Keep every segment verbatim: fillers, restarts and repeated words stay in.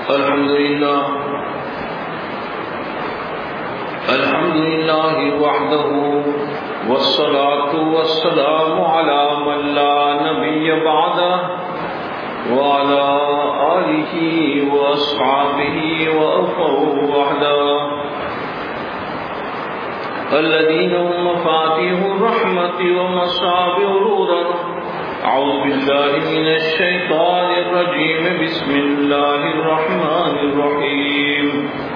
الحمد لله الحمد لله وحده والصلاة والسلام على من لا نبي بعده وعلى آله وأصحابه وأخوه وحده الذين هم مفاتيح الرحمة ومصابيح الهدى. أعوذ بالله من الشيطان الرجيم. بسم الله الرحمن الرحيم.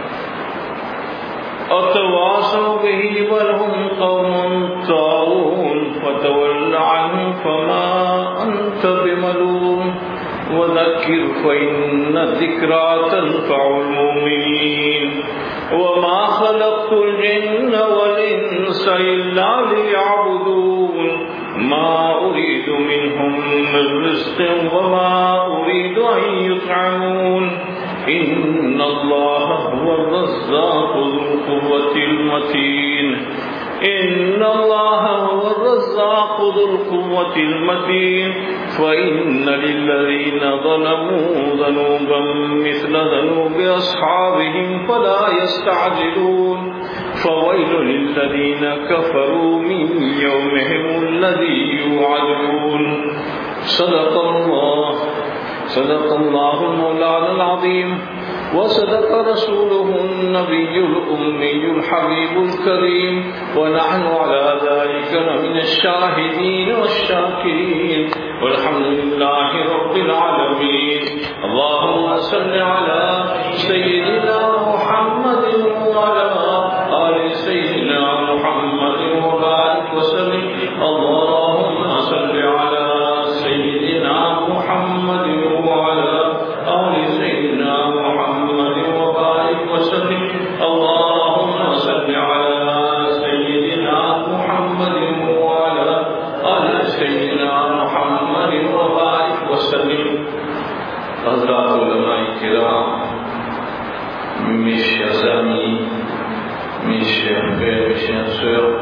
أتواصوا به بل هم قوم طاغون فتول عنهم فما أنت بملوم وذكر فإن الذكرى تنفع المؤمنين. وما خلقت الجن والإنس إلا ليعبدون ما أريد منهم من رزق وما أريد أن يطعمون إن الله هو الرزاق ذو القوة المتين. إن الله هو الرزاق ذو القوة المتين. فإن للذين ظلموا ذنوبا مثل ذنوب أصحابهم فلا يستعجلون. فويل للذين كفروا من يومهم الذي يوعدون. صدق الله صدق الله مولانا العظيم وصدق رسوله النبي الأمي الحبيب الكريم. ونحن على ذلك من الشاهدين والشاكرين والحمد لله رب العالمين. اللهم صل على سيدنا محمد وعلى آل سيدنا محمد وبارك وسلم. اللهم صل على سيدنا محمد وعلى آل سيدنا محمد وبارك وسلم. اللهم صل على سيدنا محمد وعلى آل سيدنا محمد وبارك وسلم. حضرات علماء کرام, mes chers amis, mes chers frères, mes chères sœurs,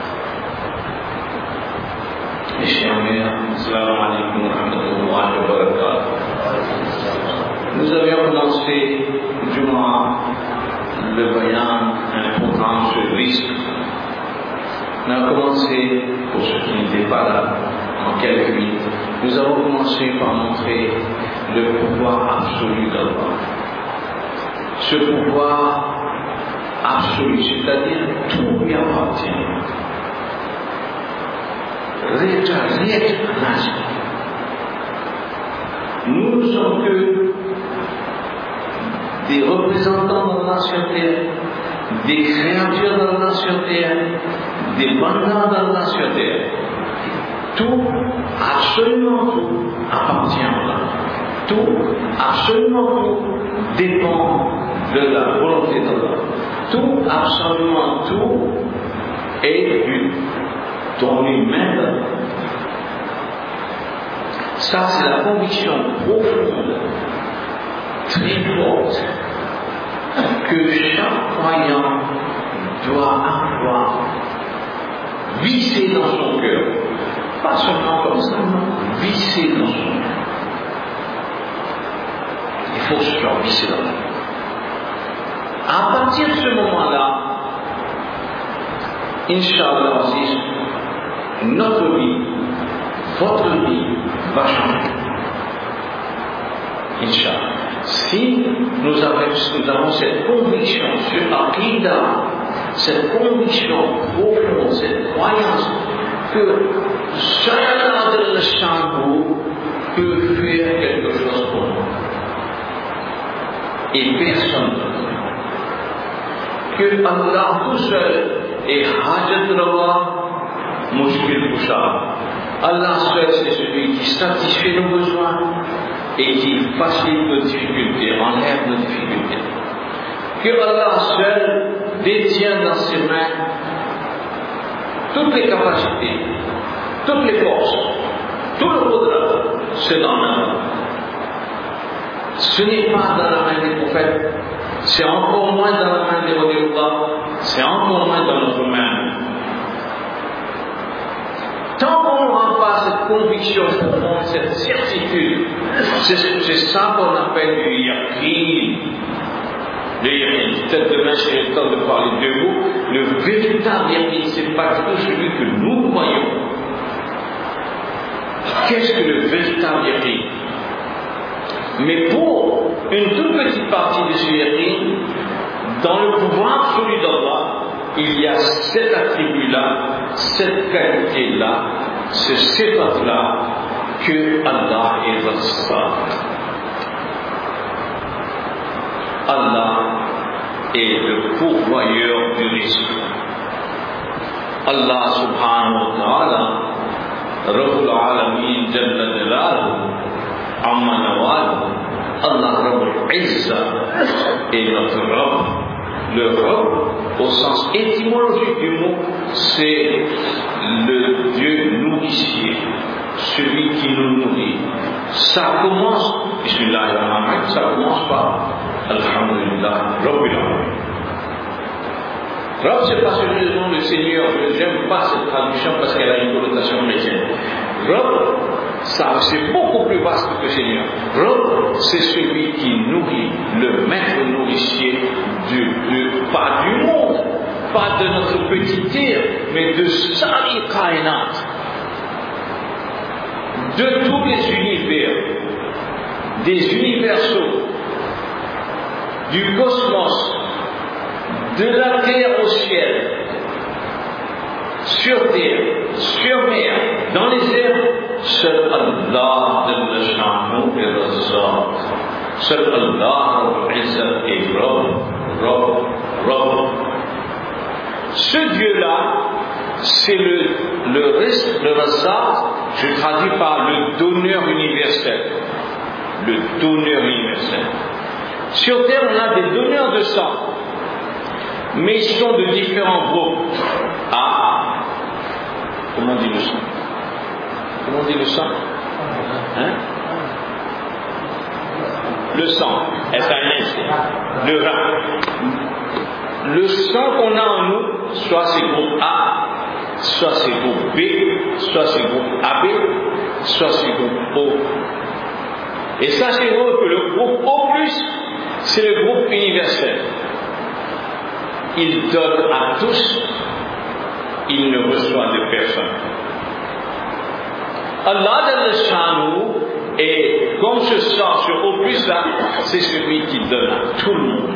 mes chers mères, assalamu alaikum wa rahmatullahi wa barakatuh. Nous avions commencé Juma, le bayan, un programme sur le risque. On a commencé, pour ceux qui n'étaient pas là, en quelques minutes, nous avons commencé par montrer le pouvoir absolu d'Allah. Ce pouvoir absolu, c'est-à-dire tout lui appartient. Nous ne sommes que des représentants d'Allah sur terre, des créatures d'Allah sur terre, des mandats d'Allah sur terre. Tout, absolument tout, appartient à Allah. Tout, absolument tout, dépend de la volonté d'Allah. Tout, absolument tout, est du don humain d'Allah. Ça, c'est la conviction profonde, très forte, que chaque croyant doit avoir vissé dans son cœur. Pas seulement comme ça, non, vissé dans son cœur. Il faut se faire visser dans le cœur. À partir de ce moment-là, Inch'Allah, notre vie, votre vie va changer. Inch'Allah. Si nous avons, nous avons cette conviction sur l'Aqidah, cette conviction profonde, cette croyance que seul le Shambou peut faire quelque chose pour nous et personne d'autre. Que Allah tout seul est Hajat Rawa, Mushkil Kusha. Allah seul, c'est celui qui satisfait nos besoins et qui facilite nos difficultés, enlève nos difficultés. Que Allah seul détient dans ses mains toutes les capacités, toutes les forces, tout le pouvoir, c'est dans la main. Ce n'est pas dans la main des prophètes, c'est encore moins dans la main des Waliullah, c'est encore moins dans notre main. Tant qu'on n'aura pas cette conviction profonde, cette certitude, c'est ça qu'on appelle du yaqin, Le yaqin, peut-être demain j'ai le temps de parler de vous. Le véritable yaqin, c'est pas tout celui que nous voyons. Qu'est-ce que le véritable yaqin? Mais pour une toute petite partie de ce yaqin, dans le pouvoir absolu d'Allah, il y a cet attribut-là, cette qualité-là, ce sifat-là, que Allah est Razzaq. Allah est le pourvoyeur du risque. Allah subhanahu wa ta'ala, Rabbul Alamin Jalla Jalaluhu, Amma Nawal, Allah Rabbul Izza est notre Rabb. Le Rabb, au sens étymologique du mot, c'est le Dieu nourricier, celui qui nous nourrit. Ça commence, Bismillahirrahmanirrahim, ça commence par Alhamdulillah, Rabbil Alamin. Rabb, c'est pas seulement le Seigneur, je n'aime pas cette traduction parce qu'elle a une connotation chrétienne. Rabb, ça c'est beaucoup plus vaste que Seigneur. Rabb, c'est celui qui nourrit, le maître nourricier du, du, pas du monde, pas de notre petite terre, mais de Sari Kainat, de tous les univers, des universaux, du cosmos, de la terre au ciel, sur terre, sur mer, dans les airs, seul Allah Jalla Sha'nuhu est Razzaq. Seul Allah Rabbul Izzat est Rabb, Rabb, Rabb. Ce Dieu-là, c'est le, le, le Razzaq, je traduis par le donneur universel. Le donneur universel. Sur terre, on a des donneurs de sang, mais ils sont de différents groupes. Ah, comment on dit le sang? Comment on dit le sang? Hein? Le sang, S A N S, le rein. Le sang qu'on a en nous, soit c'est groupe A, soit c'est groupe B, soit c'est groupe A B, soit c'est groupe O. Et sachez-vous que le groupe O plus, c'est le groupe universel. Il donne à tous, il ne reçoit de personne. Allah Jalla Sha'nuhu, et comme ce sang sur O plus là, c'est celui qui donne à tout le monde.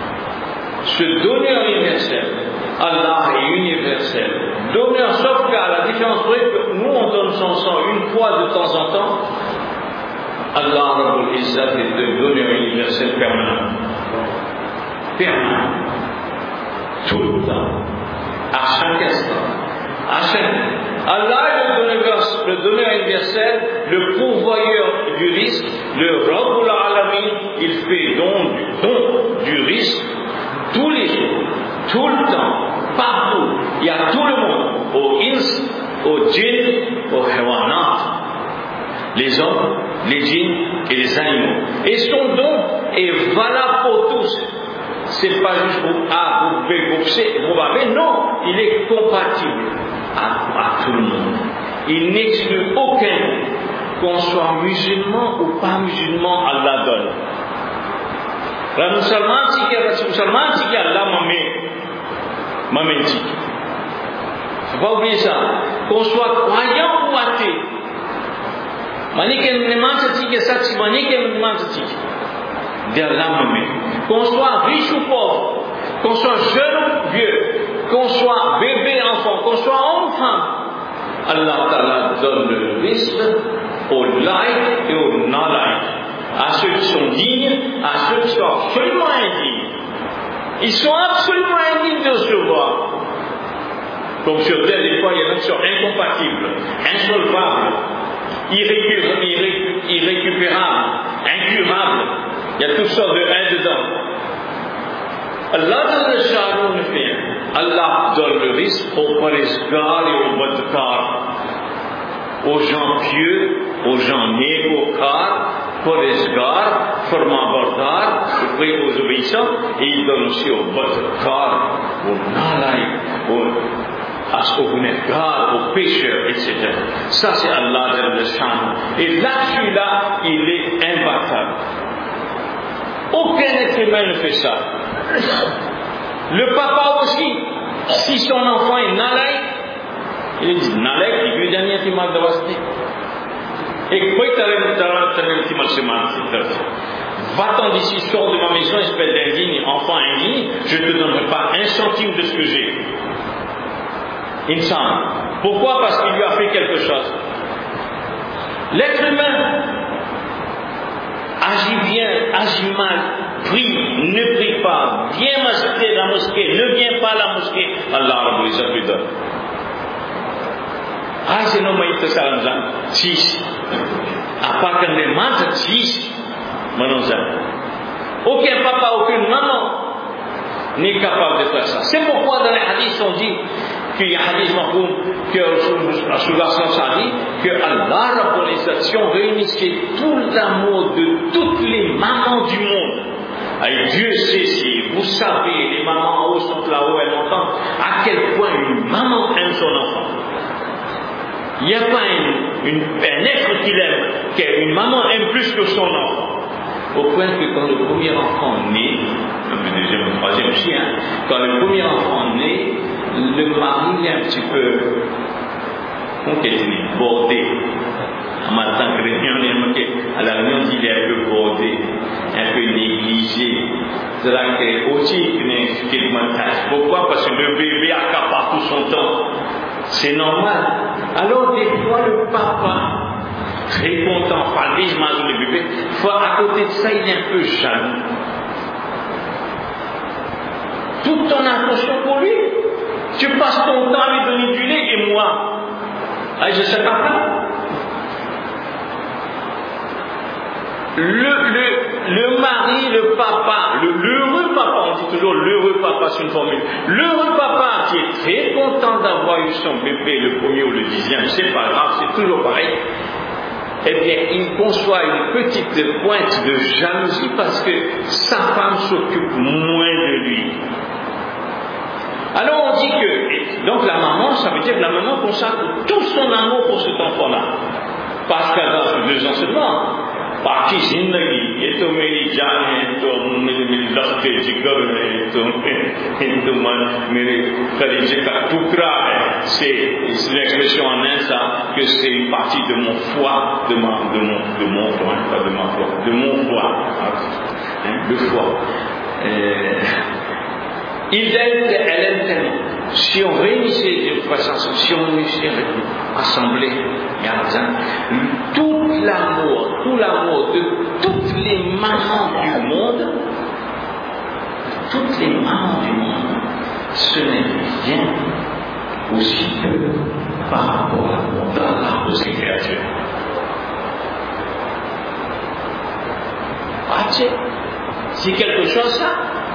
Ce donneur universel, Allah est universel. Donneur, sauf qu'à la différence près que nous on donne son sang une fois de temps en temps, Allah Rabbul Izzat est le donneur universel permanent. Permanent. Tout le temps. À chaque instant. À chaque... Allah est le donneur, le donneur universel, le pourvoyeur du risque, le Rabbul Alamin, il fait don du don du risque tous les jours, tout le temps, partout. Il y a tout le monde, aux ins, aux djinns, aux hawanat, les hommes, les djinns et les animaux. Et son don est valable pour tous. C'est pas juste groupe A, groupe B, groupe C, groupe A, mais non, il est compatible à, à tout le monde. Il n'exclut aucun, qu'on soit musulman ou pas musulman, Allah donne. La musulman, si qu'il y a, la musulman, si qu'il y a, Allah m'a mis, m'a menti. Faut pas oublier ça. Qu'on soit croyant ou athée. Manique ne mange si qu'il y a ça, si manique ne mange si. d'Allah m'a mis. Qu'on soit riche ou pauvre, qu'on soit jeune ou vieux, qu'on soit bébé, enfant, qu'on soit homme ou femme, Allah Ta'ala donne le risque aux laïcs et aux non-laïcs, à ceux qui sont dignes, à ceux qui sont absolument indignes. Ils sont absolument indignes de recevoir. Comme sur terre, des fois, il y en a qui sont incompatibles, insolvables, irrécupérables, irrécupérables, incurables. Il y a toutes sortes de haine dedans. Allah donne le charbon de fer. Allah donne le risque aux parezgars et aux badkars, aux gens pieux, aux gens négocars, parezgars, formabardars, aux obéissants, et il donne aussi aux badkars, aux nalaïcs, aux aux vulnérables, aux pécheurs, et cetera. Ça, c'est Allah de le chant. Et là-dessus, là, il est imbattable. Aucun être humain ne fait ça. Le papa aussi, si son enfant est nalaïque, il dit nalaïque, il veut gagner un mal de vasté. Et quoi tu as un mal de mal. Va-t'en d'ici, sors de ma maison, espèce d'indigne, enfant indigne, je ne te donnerai pas un centime de ce que j'ai. Insan. Pourquoi? Parce qu'il lui a fait quelque chose. L'être humain agit bien, agit mal, prie, ne prie pas, viens masquer la mosquée, ne viens pas à la mosquée, Allah Rabbul Izzat lui donne. Ah, c'est non, mais il te salam zan, six. Apakah des maths, six. Aucun papa, aucune maman n'est capable de faire ça. C'est pourquoi dans les hadiths on dit qu'il y a un hadith makoum que Rasulullah a dit que Allah Rabbul Izzat, si on réunissait tout l'amour de toutes les mamans du monde, et Dieu sait si vous savez, les mamans en haut sont là-haut, elles m'entendent, à quel point une maman aime son enfant. Il n'y a pas une, une, un être qui l'aime, qu'une maman aime plus que son enfant. Au point que quand le premier enfant naît, le deuxième, le troisième aussi, hein, quand le premier enfant naît, le mari est un petit peu, on est bordé. En matin, à la réunion, il est un peu bordé, un peu négligé. C'est là que aussi qu'il m'attache. Pourquoi? Parce que le bébé accapare tout son temps. C'est normal. Alors des fois le papa, très content, fallait le bébé, fois à côté de ça il est un peu jaloux. Toute ton attention pour lui, tu passes ton temps à lui donner du lait et moi, ah, je sais pas. Le, le, le mari, le papa, le, l'heureux papa, on dit toujours l'heureux papa, c'est une formule. L'heureux papa qui est très content d'avoir eu son bébé, le premier ou le dixième, c'est pas grave, c'est toujours pareil. Eh bien, il conçoit une petite pointe de jalousie parce que sa femme s'occupe moins de lui. Alors on dit que, donc la maman, ça veut dire que la maman consacre tout son amour pour cet enfant-là. Parce qu'elle a deux ans seulement. बाकी जिंदगी ये तो मेरी जान है तो मेरे मेरी लफ्ते जिगर है तो तो मन मेरे कलेजे का टुकड़ा है c'est l'expression en inde ça que c'est une partie de mon foie de ma de mon de mon foie pas de ma foi de mon foie hein, le foie euh, il aime elle aime tellement si on réunissait de façon si on réunissait assemblée tout l'amour, tout l'amour de toutes les mamans du monde, toutes les mamans du monde, ce n'est rien aussi peu par rapport à l'amour d'Allah de ses créatures. Ah, tu sais, c'est quelque chose ça.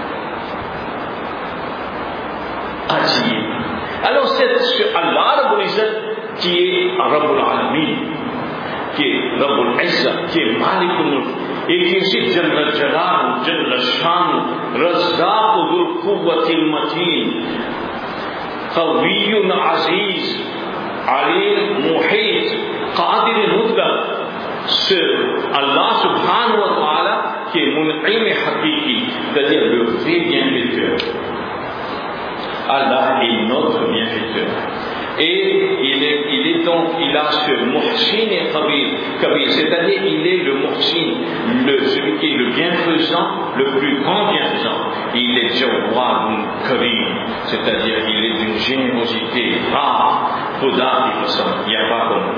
Ah, alors c'est Allah Rabbul Izzat qui est Rabbul Alamin, qui est Rabbul Izzat, qui est Malikul Mulk, et qui est aussi Jalla Jalal, Jalla Shan, Razzaq Dhul Quwwatil Matin, Qawiyyun Aziz, Alim Muhit, Qadir Mutlaq. Ce Allah subhanahu wa ta'ala qui est Mun'im Hakiki, c'est-à-dire le vrai bienfaiteur. Allah est notre bienfaiteur. Et il est, il est donc, il a ce Muhsin et Kabir, c'est-à-dire il est le Muhsin, le, celui qui est le bienfaisant, le plus grand bienfaisant. Il est Jawad Karim, c'est-à-dire il est d'une générosité rare, Khoda qui ressemble, il n'y a pas comme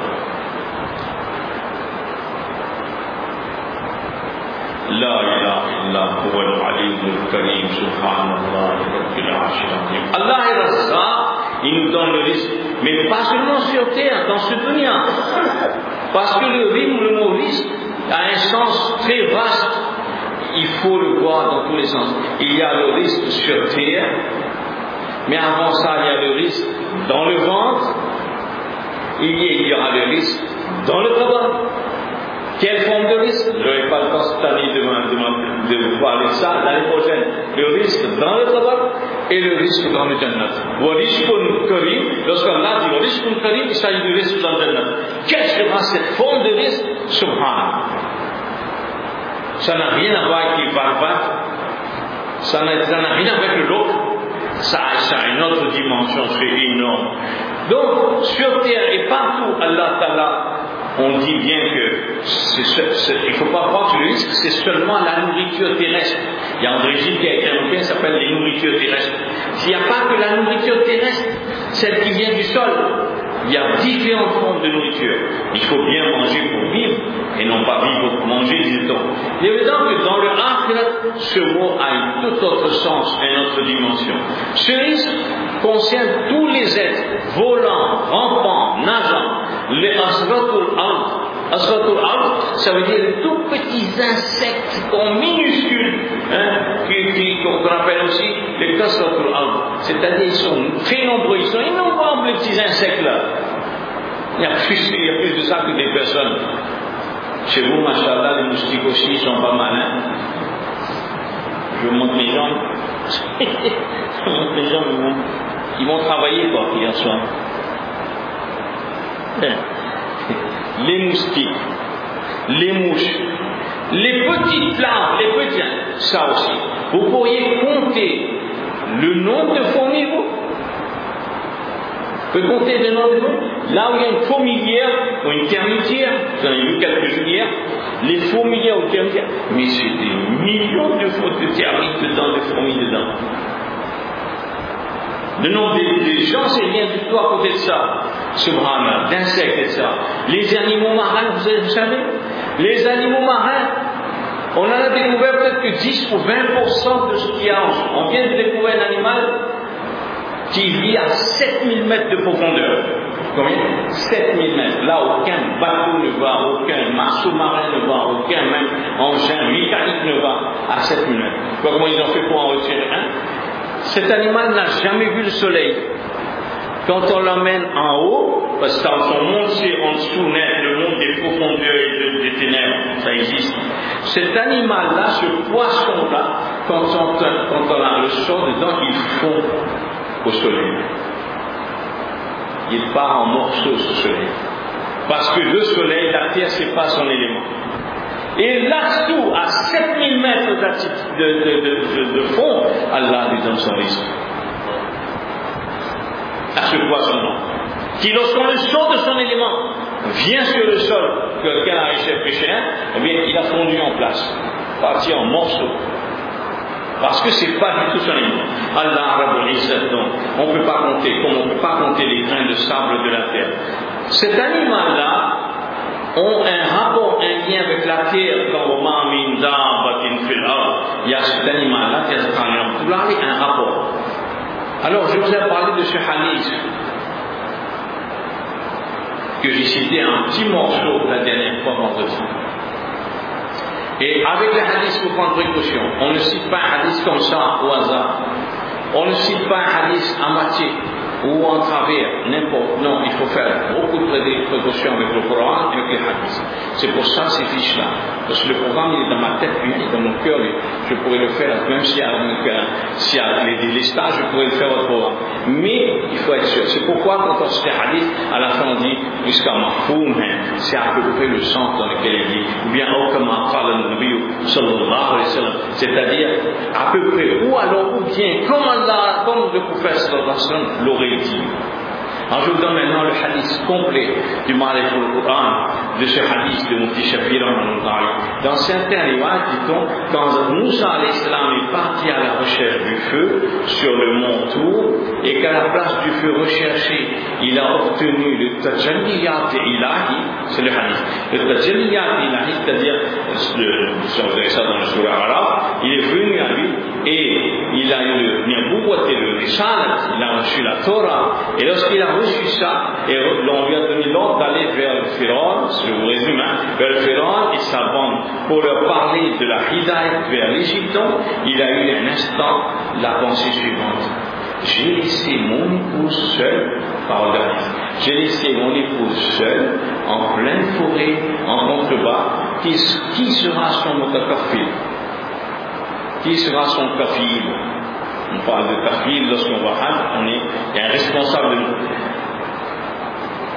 La ilaha illa huwa al-alim al-karim subhanallah rabbil arshil azim. Allah est Razzaq, il nous donne le risque, mais pas seulement sur terre, dans ce dunya. Parce que le rythme, le mot risque, a un sens très vaste. Il faut le voir dans tous les sens. Il y a le risque sur terre, mais avant ça, il y a le risque dans le ventre, il y, il y aura le risque dans le tabac. Quelle forme de risque? Je n'aurai pas le temps cette année de, de, de vous parler de ça l'année prochaine. Le risque dans le tabac et le risque dans le Jannat. Warishkun Karim, lorsqu'Allah dit Warishkun Karim, il s'agit du risque dans le Jannat. Quelle sera cette forme de risque? Subhanallah. Ça n'a rien à voir avec les barbares, ça n'a, ça n'a rien avec l'autre, ça, ça a une autre dimension, c'est énorme. Donc, sur terre et partout, Allah Ta'ala, on dit bien que c'est, c'est, il ne faut pas prendre le risque, c'est seulement la nourriture terrestre. Il y a un régime qui a été inventé, ça s'appelle les nourritures terrestres. S'il n'y a pas que la nourriture terrestre, celle qui vient du sol, il y a différentes formes de nourriture. Il faut bien manger pour vivre, et non pas vivre pour manger, dit-on. Il est évident que dans le akhirat, ce mot a un tout autre sens, une autre dimension. Ce risque concerne tous les êtres, volants, rampants, nageants, les asratul ard. Asratul ard, ça veut dire les tout petits insectes en minuscules, hein, qui, qui, qu'on appelle aussi les kasratul ard. C'est-à-dire ils sont très nombreux, ils sont innombrables les petits insectes là. Il y a plus, il y a plus de ça que des personnes. Chez vous, machallah, les moustiques aussi, ils sont pas malins. Je vous montre mes jambes. Je vous montre mes jambes, ils vont, ils vont travailler quoi, hier soir. Les moustiques, les mouches, les petites larves, les petits, ça aussi. Vous pourriez compter le nombre de fourmis, vous? Vous pouvez compter le nombre de fourmis? Là où il y a une fourmilière ou une termitière, j'en ai vu quelques-unes hier, les fourmilières ou termitières, mais c'est des millions de, de termites dedans, de fourmis dedans. Le nombre des, des gens, c'est rien du tout à côté de ça. Subhanallah, d'insectes et ça. Les animaux marins, vous, avez, vous savez, les animaux marins, on en a découvert peut-être que dix ou vingt pour cent de ce qu'il y a. On vient de découvrir un animal qui vit à sept mille mètres de profondeur. Combien? sept mille mètres. Là, aucun bateau ne va, aucun sous-marin ne va, aucun même engin mécanique ne va à sept mille mètres. Tu vois comment ils ont fait pour en retirer un? Cet animal n'a jamais vu le soleil. Quand on l'emmène en haut, parce que dans son monde, c'est en dessous net, le monde des profondeurs et des ténèbres, ça existe. Cet animal-là, ce poisson-là, quand on, quand on a le sort dedans, il fond au soleil. Il part en morceaux, ce soleil. Parce que le soleil, la terre, c'est pas son élément. Et là-dessous, à sept mille mètres de, de, de, de, de fond, Allah lui donne son risque. À ce poisson-là, qui lorsqu'on le sort de son élément, vient sur le sol, que quelqu'un a réussi à pêcher un, eh bien, il a fondu en place, parti en morceaux. Parce que c'est pas du tout son élément. Allah Rabbul Izzat, donc, on ne peut pas compter, comme on ne peut pas compter les grains de sable de la terre. Cet animal-là, ont un rapport, un lien avec la terre, comme il y a cet animal-là qui a un rapport. Alors, je vous ai parlé de ce hadith que j'ai cité un petit morceau la dernière fois vendredi. Et avec le hadith, il faut prendre précaution. On ne cite pas un hadith comme ça au hasard. On ne cite pas un hadith à moitié ou en travers, n'importe. Non, il faut faire beaucoup de précautions avec le Coran et avec les hadiths. C'est pour ça ces fiches-là. Parce que le programme, il est dans ma tête, il est dans mon cœur. Je pourrais le faire, même s'il y a, s'il y a les, les stages, je pourrais le faire au programme. Mais il faut être sûr. C'est pourquoi, quand on se fait hadith, à la fin on dit jusqu'à Mahfoum, c'est à peu près le sens dans lequel il dit. Ou bien, oh, comme a Nabi sallallahu alayhi wa sallam. C'est-à-dire, à peu près, ou alors, ou bien, comme Allah, comme le prophète sallallahu alayhi wa sallam l'aurait dit. Alors je vous donne maintenant le hadith complet du Ma'arif al-Qur'an, de ce hadith de Mufti Shafir. Dans certains riwayat, dit-on, quand Moussa alayhi salam est parti à la recherche du feu sur le mont Tour, et qu'à la place du feu recherché, il a obtenu le tajalliyat ilahi, c'est le hadith, le tajalliyat ilahi, c'est-à-dire, vous verrez ça dans le surah arabe, il est venu à lui et il a eu le Niabouwat et le Rishalat, il a reçu la Torah, et lorsqu'il a reçu ça, et on lui a donné l'ordre d'aller vers le Pharaon, je vous résume, hein, vers le Pharaon et sa bande, pour leur parler de la Hidayah vers l'Égypte, il a eu un instant la pensée suivante. J'ai laissé mon épouse seule, parole d'Aris, j'ai laissé mon épouse seule, en pleine forêt, en contrebas, qui, qui sera son motakafil? Qui sera son kafil? On parle de kafil lorsqu'on va Hajj, on est, il y a un responsable de nous.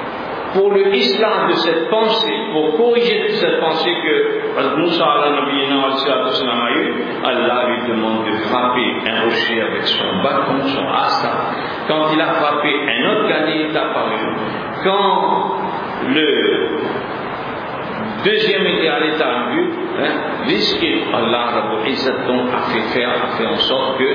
pour le islam de cette pensée, pour corriger toute cette pensée que Moussa a eu, Allah lui demande de frapper un rocher avec son bâton, son asa. Quand il a frappé, un autre gagné est apparu. Quand le deuxième idéal est arrivé, hein, risqué, Allah a fait faire, a fait en sorte que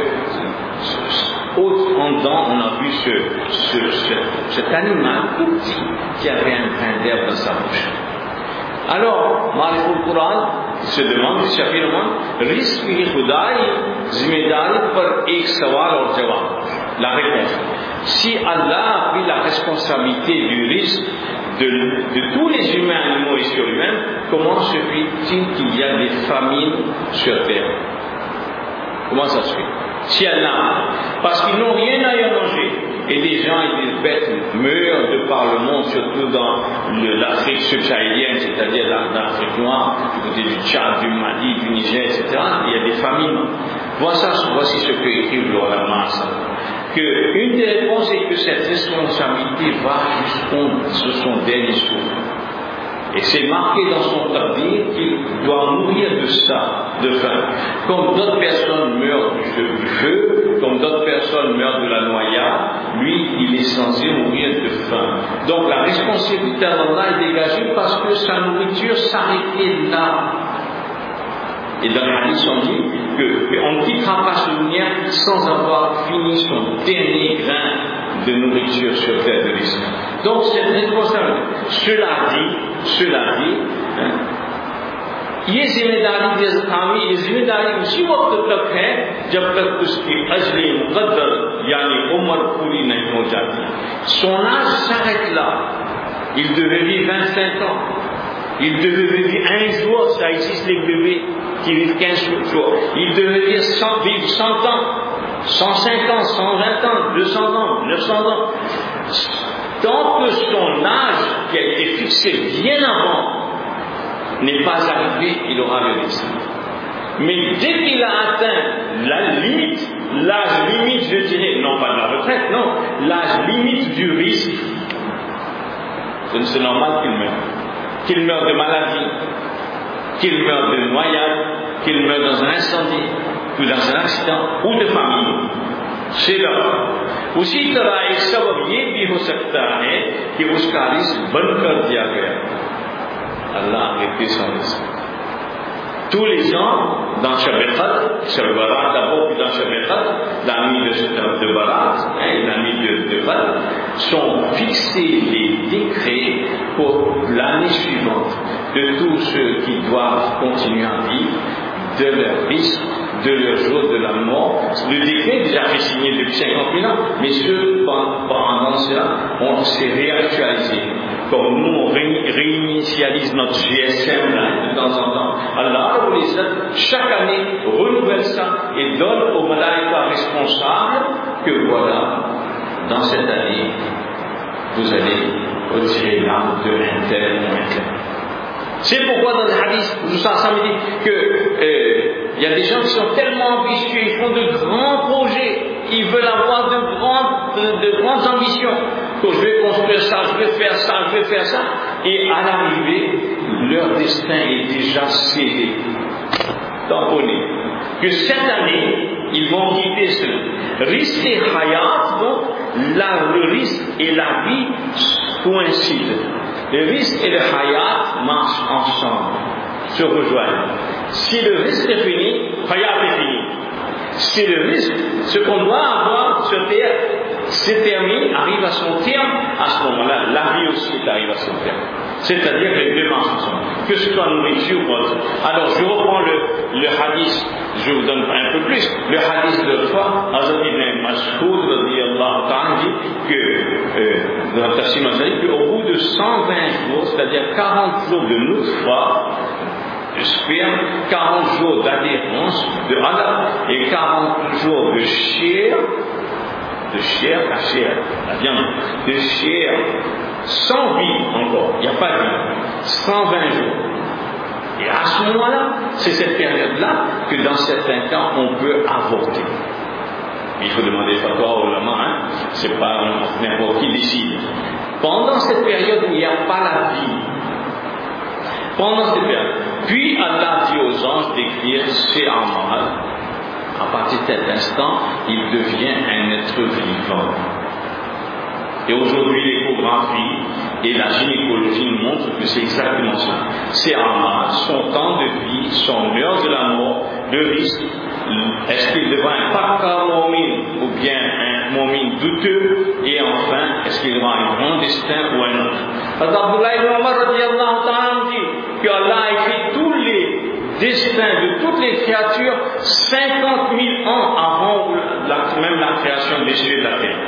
en dedans, on a vu ce, ce, ce, cet animal tout petit qui avait un grain d'herbe dans sa bouche. Alors, Malikoul Quran se demande, le Shafi demande, risque ki Khudai, zimmédari par ek sawal aur jawab. La réponse. Si Allah a pris la responsabilité du risque de, de tous les humains, animaux et surhumains, comment se fait-il qu'il y a des famines sur terre? Comment ça se fait? Si Allah, parce qu'ils n'ont rien à y manger, et des gens et des bêtes meurent de par le monde, surtout dans le, l'Afrique subsaharienne, c'est-à-dire l'Afrique noire, du côté du Tchad, du Mali, du Niger, et cetera, il y a des famines. Voici, voici ce que écrit le ulama, que une des réponses est que cette responsabilité va jusqu'au son dernier souffle. Et c'est marqué dans son tabdir qu'il doit mourir de ça, de faim. Comme d'autres personnes meurent du, du feu, comme d'autres personnes meurent de la noyade, lui, il est censé mourir de faim. Donc la responsabilité d'Allah est dégagée parce que sa nourriture s'arrêtait là. Et dans le hadith, on dit qu'on ne quittera pas ce lumière sans avoir fini son dernier grain de nourriture sur terre de l'islam. Donc c'est responsable. Cela dit, cela dit, hein, ये जिम्मेदारी हमें ये जिम्मेदारी उसी वक्त तक है जब तक उसकी अजली मुकद्दर यानी उम्र पूरी नहीं हो जाती. Son âge s'arrête là. Il devait vivre vingt-cinq ans. Il devait vivre un jour. Ça existe les bébés qui vivent quinze jours. Il devait vivre cent, vivre cent ans, cent cinq ans, cent vingt ans, deux cents ans, neuf cents ans. Tant que son âge qui a été fixé bien avant n'est pas arrivé, il aura le risque. Mais dès qu'il a atteint la limite, l'âge limite, je dirais, non pas de la retraite, non, l'âge limite du risque, c'est normal qu'il meure. Qu'il meure de maladie, qu'il meure de noyade, qu'il meure dans un incendie, ou dans un accident, ou de famille. C'est là. उसी तरह एक सबब ये भी हो सकता है कि उसका रिस्क बंद कर दिया गया. Allah a arrêté son risque. Tous les ans, dans Shabbat, Shabbat d'abord, puis dans Shabbat, la nuit de, de Barat et la nuit de, de Val, sont fixés les décrets pour l'année suivante de tous ceux qui doivent continuer à vivre, de leur risque, de leur jour de la mort. Le décret est déjà fait signer depuis cinquante mille ans, mais ceux pendant cela, on s'est réactualisé. Comme nous, on ré- réinitialise notre G S M là, de temps en temps. Allah, chaque année, renouvelle ça et donne aux malaïkas responsables que voilà, dans cette année, vous allez retirer l'âme de un tel ou un tel. C'est pourquoi dans le hadith, ça me dit que euh, il y a des gens qui sont tellement ambitieux, ils font de grands projets, ils veulent avoir de grandes, de, de grandes ambitions. Que je vais construire ça, je vais faire ça, je vais faire ça. Et à l'arrivée, leur destin est déjà scellé, tamponné. Que cette année, ils vont quitter cela. Risque et hayat, donc, là, le risque et la vie coïncident. Le risque et le hayat marchent ensemble, se rejoignent. Si le risque est fini, hayat est fini. Si le risque, ce qu'on doit avoir sur terre, c'est terminé, arrive à son terme, à ce moment-là, la vie aussi arrive à son terme. C'est-à-dire que les deux marchent ensemble. Que ce soit nourriture ou autre. Alors, je reprends le, le hadith, je vous donne un peu plus. Le hadith de fois, Hazrat Ibn Mas'ud, radiyallahu ta'ala, dit que, euh, dans le tafsir Mazali, qu'au bout de cent vingt jours, c'est-à-dire quarante jours de nutfa, de sperme, quarante jours d'adhérence de Allah et quarante jours de chair, de chair, la chair, la viande, de chair, sans vie encore, il n'y a pas de vie, cent vingt jours. Et à ce moment-là, c'est cette période-là que dans certains cas, on peut avorter. Il faut demander fatwa au ulama, hein, c'est pas n'importe qui décide. pendant cette période où il n'y a pas la vie. Pendant cette période. Puis Allah dit aux anges d'écrire chez Amal. À partir de cet instant, il devient un être vivant. Et aujourd'hui, l'échographie et la gynécologie nous montrent que c'est exactement ça. C'est Amal, son temps de vie, son heure de la mort, le risque. Est-ce qu'il devra un pakka mu'min ou bien un mu'min douteux? Et enfin, est-ce qu'il aura un bon destin ou un autre? Abdullah ibn Omar radiyallahu ta'ala dit que Allah a écrit tous les destins de toutes les créatures cinquante mille ans avant la, même la création des cieux et de la terre.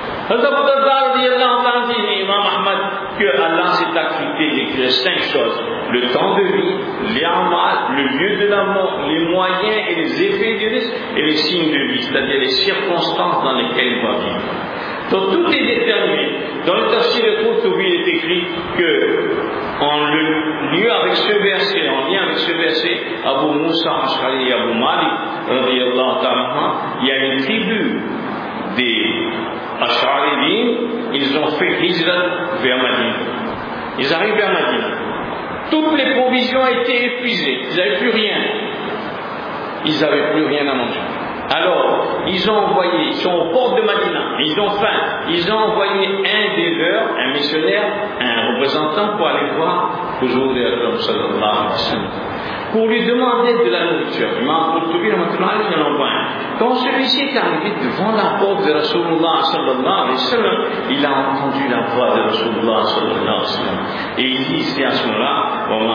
Imam Ahmad, que Allah s'est acquitté d'écrire cinq choses: le temps de vie, les amal, le lieu de la mort, les moyens et les effets du risque, et les signes de vie, c'est-à-dire les circonstances dans lesquelles il va vivre. Donc tout est déterminé. Dans le tafsir de Qurtubi, il est écrit que, en lieu avec ce verset, en lien avec ce verset, Abu Musa Ash'ari et Abu Malik, radiyallahu ta'ala, il y a une tribu des Ash'ariyin, ils ont fait hijrat vers Madina. Ils arrivent vers Madina. Toutes les provisions étaient épuisées. Ils n'avaient plus rien. Ils n'avaient plus rien à manger. Alors, ils ont envoyé, ils sont aux portes de Madina, ils ont faim, ils ont envoyé un des leurs, un missionnaire, un représentant pour aller voir toujours les Rasul sallallahu alayhi wa sallam, pour lui demander de la nourriture. Imam Qurtubi, il en envoie un. Quand celui-ci est arrivé devant la porte de Rasulullah sallallahu alayhi wa sallam, il a entendu la voix de Rasulullah sallallahu alayhi wa sallam. Et il dit ici à ce moment-là,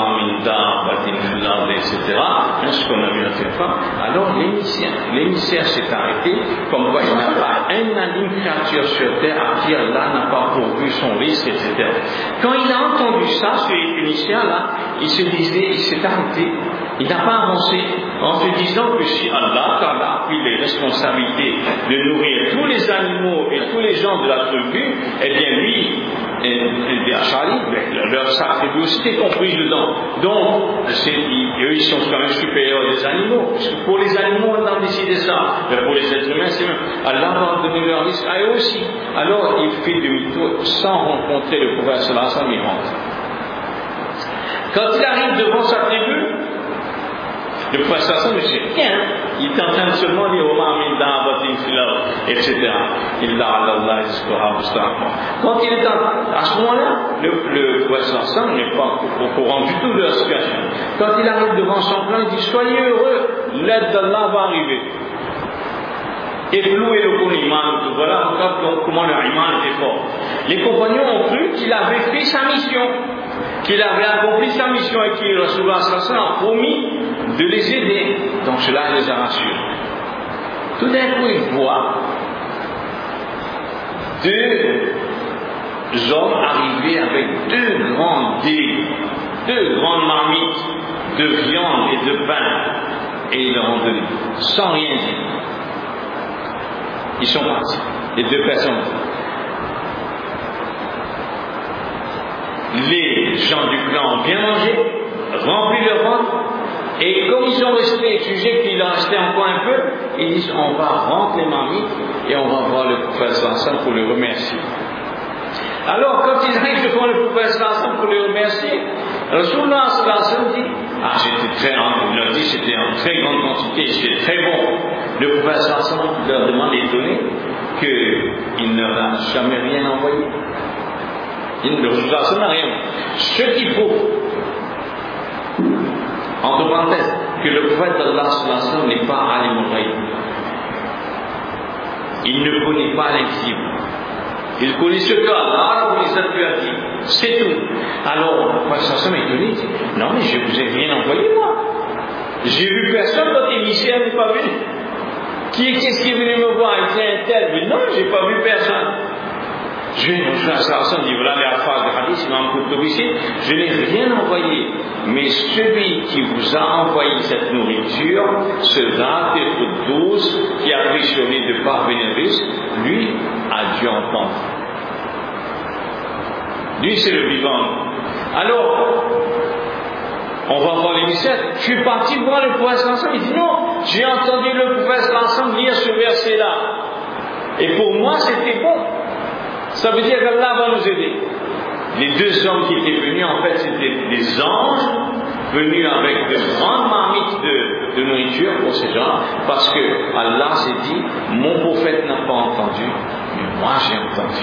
et cetera, ce qu'on a vu à cette fois. Alors l'émissaire, l'émissaire s'est arrêté, comme quoi il n'y a pas un anime créature sur terre à qui Allah n'a pas pourvu son risque, et cetera. Quand il a entendu ça, ce émissaire-là, il se disait, il s'est arrêté. Il n'a pas avancé en se disant que si Allah a pris les responsabilités de nourrir tous les animaux et tous les gens de la tribu, eh bien lui, les Ash'ari, leur sacrifice aussi est compris dedans. Donc, eux ils sont quand même supérieurs des animaux. Parce que pour les animaux, on a décidé ça. Mais pour les êtres humains, c'est même. Allah va donner leur risque à eux aussi. Alors, il fait demi-tour sans rencontrer le prophète sallallahu alayhi wa sallam, il rentre. Quand il arrive devant sa tribu, le prophète sallallahu alayhi wa sallam ne sait rien. Il est en train de seulement dire et cetera. Quand il est en, à ce moment-là, le, le prophète sallallahu alayhi wa sallam n'est pas au courant du tout de la situation. Quand il arrive devant son plan, il dit soyez heureux, l'aide d'Allah va arriver. Et Flou et le Iman, voilà comment le Iman était fort. Les compagnons ont cru qu'il avait fait sa mission, qu'il avait accompli sa mission et qu'il Rasulullah sallallahu alayhi wa sallam a promis de les aider. Donc cela les a rassurés. Tout d'un coup, ils voient deux hommes arriver avec deux grandes dés, deux grandes marmites de viande et de pain, et ils leur ont donné, sans rien dire. Ils sont partis, les deux personnes. Les gens du clan ont bien mangé, rempli leur ventre, et comme ils sont restés jugés qu'il en restait encore un peu, ils disent on va remplir les marmites et on va voir le prophète sallallahu pour le remercier. Alors quand ils arrivent devant le prophète sallallahu pour le remercier, Rasulullah sallallahu dit ah j'étais très, il leur dit c'était en très grande quantité, j'étais très bon. Le prophète sallallahu leur demande étonné qu'il ne leur a jamais rien envoyé. Il ne Rasulullah n'a rien. Ce qu'il faut, entre parenthèses, que le prophète d'Allah n'est pas alim al-ghaib. Il ne connaît pas l'invisible. Il connaît ce qu'Allah lui a dit. C'est tout. Alors, le prophète sallallahu est étonné, il dit non, mais je ne vous ai rien envoyé, moi. J'ai vu personne, votre émissaire n'est pas venu. Qui est-ce qui est venu me voir? Il dit un tel. Mais non, je n'ai pas vu personne. Je vais nous dit voilà la phrase de hadith, Imam Qurtubi ici, je n'ai rien envoyé, mais celui qui vous a envoyé cette nourriture, ce Zat douce qui a pris sur lui de parvenir risque, lui a dû entendre. Lui c'est le vivant. Alors, on va voir l'émissaire. Je suis parti voir le prophète sallallahu il dit non, j'ai entendu le prophète sallallahu lire ce verset-là. Et pour moi c'était bon. Ça veut dire qu'Allah va nous aider. les deux hommes qui étaient venus, en fait, c'était des anges venus avec de grandes marmites de, de nourriture pour ces gens, parce que Allah s'est dit, mon prophète n'a pas entendu, mais moi j'ai entendu.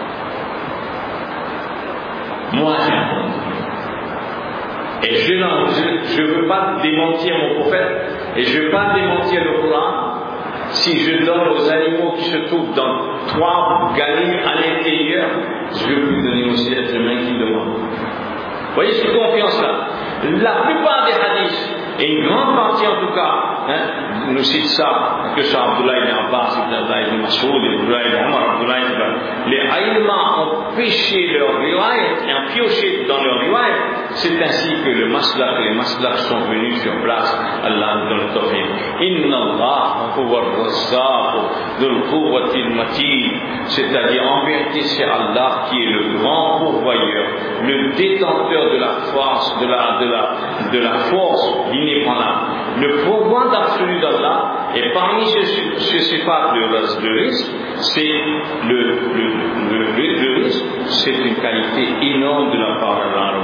Moi j'ai entendu. Et je ne veux pas démentir mon prophète, et je ne veux pas démentir le Coran, si je donne aux animaux qui se trouvent dans trois galeries à l'intérieur, je vais vous donner aussi l'être humain qui demande. Vous voyez cette confiance-là. La plupart des hadiths, et une grande partie en tout cas, hein, nous cite ça, que ce soit Abdullah ibn Abbas, Abdullah ibn Mas'ud, Abdullah ibn Omar, Abdullah ibn... Les aïmas ont pêché leur riwayat et ont pioché dans leur riwayat. C'est ainsi que le maslak, les maslaks sont venus sur place. Allah nous donne le tawfiq. Inna Allah huwa ar-razzaq dhul quwwati al-matin. C'est-à-dire, en vérité, c'est Allah qui est le grand pourvoyeur, le détenteur de la force, de la, de la, de la force inébranlable. Le pouvoir absolu d'Allah, et parmi ce, ce sifat, le, le risque, c'est le, le, le, le, le risque, c'est une qualité énorme de la part d'Allah.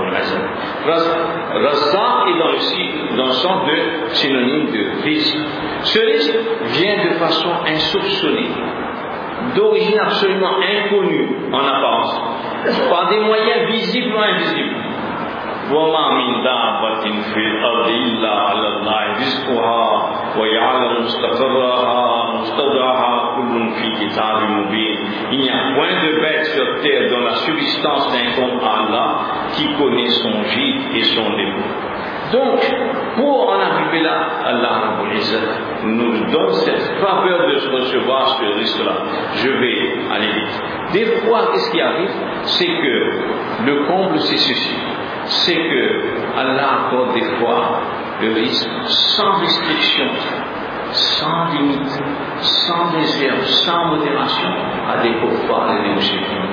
Razzaq est dans le, dans le sens de synonyme de risque. Ce risque vient de façon insoupçonnée, d'origine absolument inconnue en apparence, par des moyens visibles ou invisibles. وما من دابة في الأرض إلا على الله رزقها ويعلم مستقرها مستودعها كل في كتاب مبين. Il n'y a point de bête sur terre dont la subsistance incombe à Allah, qui connaît son gîte et son dépôt. Donc, pour en arriver là, Allah nous donne cette faveur de recevoir ce risque-là. Je vais aller vite. Des fois, qu'est-ce qui arrive? C'est que le comble, c'est ceci. C'est que Allah accorde des fois le risque sans restriction, sans limite, sans réserve, sans modération à des kuffars et des musulmans.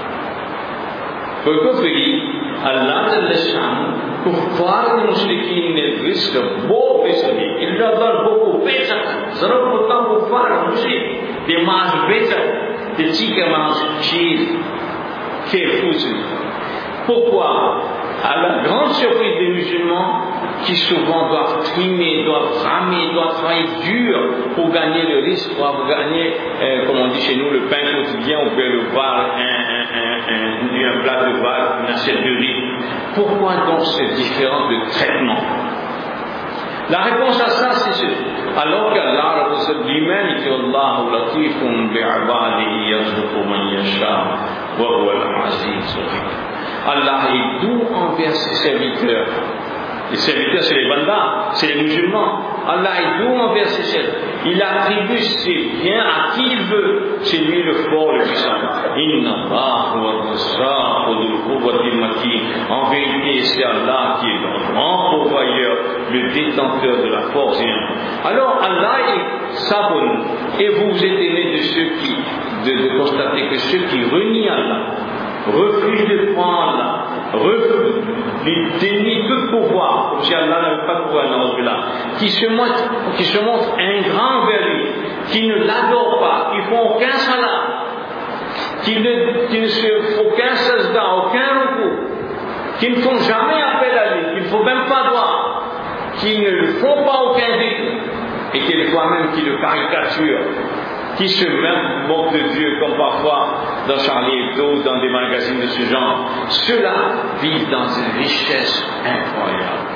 Pourquoi Allah te laisse kuffar et musulmans ne risquent beaucoup de il leur donne beaucoup de péchés. Ça ne peut pas kuffar et musulmans des mangent péchés, des tigres mangent cheese. Quel fou. Pourquoi? À la grande surprise des musulmans, qui souvent doivent trimer, doivent ramer, doivent travailler dur pour gagner le risque, pour gagner, euh, comme on dit chez nous, le pain quotidien, ou bien le val, un, un, un, un, un plat de val, une assiette de riz. Pourquoi donc cette différence de traitement? La réponse à ça, c'est ce. Alors qu'Allah lui-même dit Allahu latifun bi'ibadihi yarzuqu man yasha wa huwa al-aziz. Allah est doux envers ses serviteurs. Les serviteurs, c'est les bandas, c'est les musulmans. Allah est doux envers ses serviteurs. Il attribue ses biens à qui il veut. C'est lui le fort, le puissant. Inna Allah wa ar-razzaq dhul quwwati al-matin. En vérité, c'est Allah qui est le grand pourvoyeur, le détenteur de la force. Alors Allah est sabon. Et vous vous êtes aimé de ceux qui, de, de constater que ceux qui renient Allah, refuse de prendre là, refuse, il dénie tout pouvoir, comme si Allah n'avait pas de pouvoir dans ce là, qui se montre, qui se montre ingrat envers lui, qui ne l'adore pas, qui ne font aucun salat, qui ne, qui ne se font aucun sajda, aucun recours, qui ne font jamais appel à lui, qui ne font même pas droit, qui ne le font pas aucun dhikr, et quelquefois même qui le caricaturent, qui se moquent de Dieu, comme parfois dans Charlie Hebdo, dans des magazines de ce genre, ceux-là vivent dans une richesse incroyable.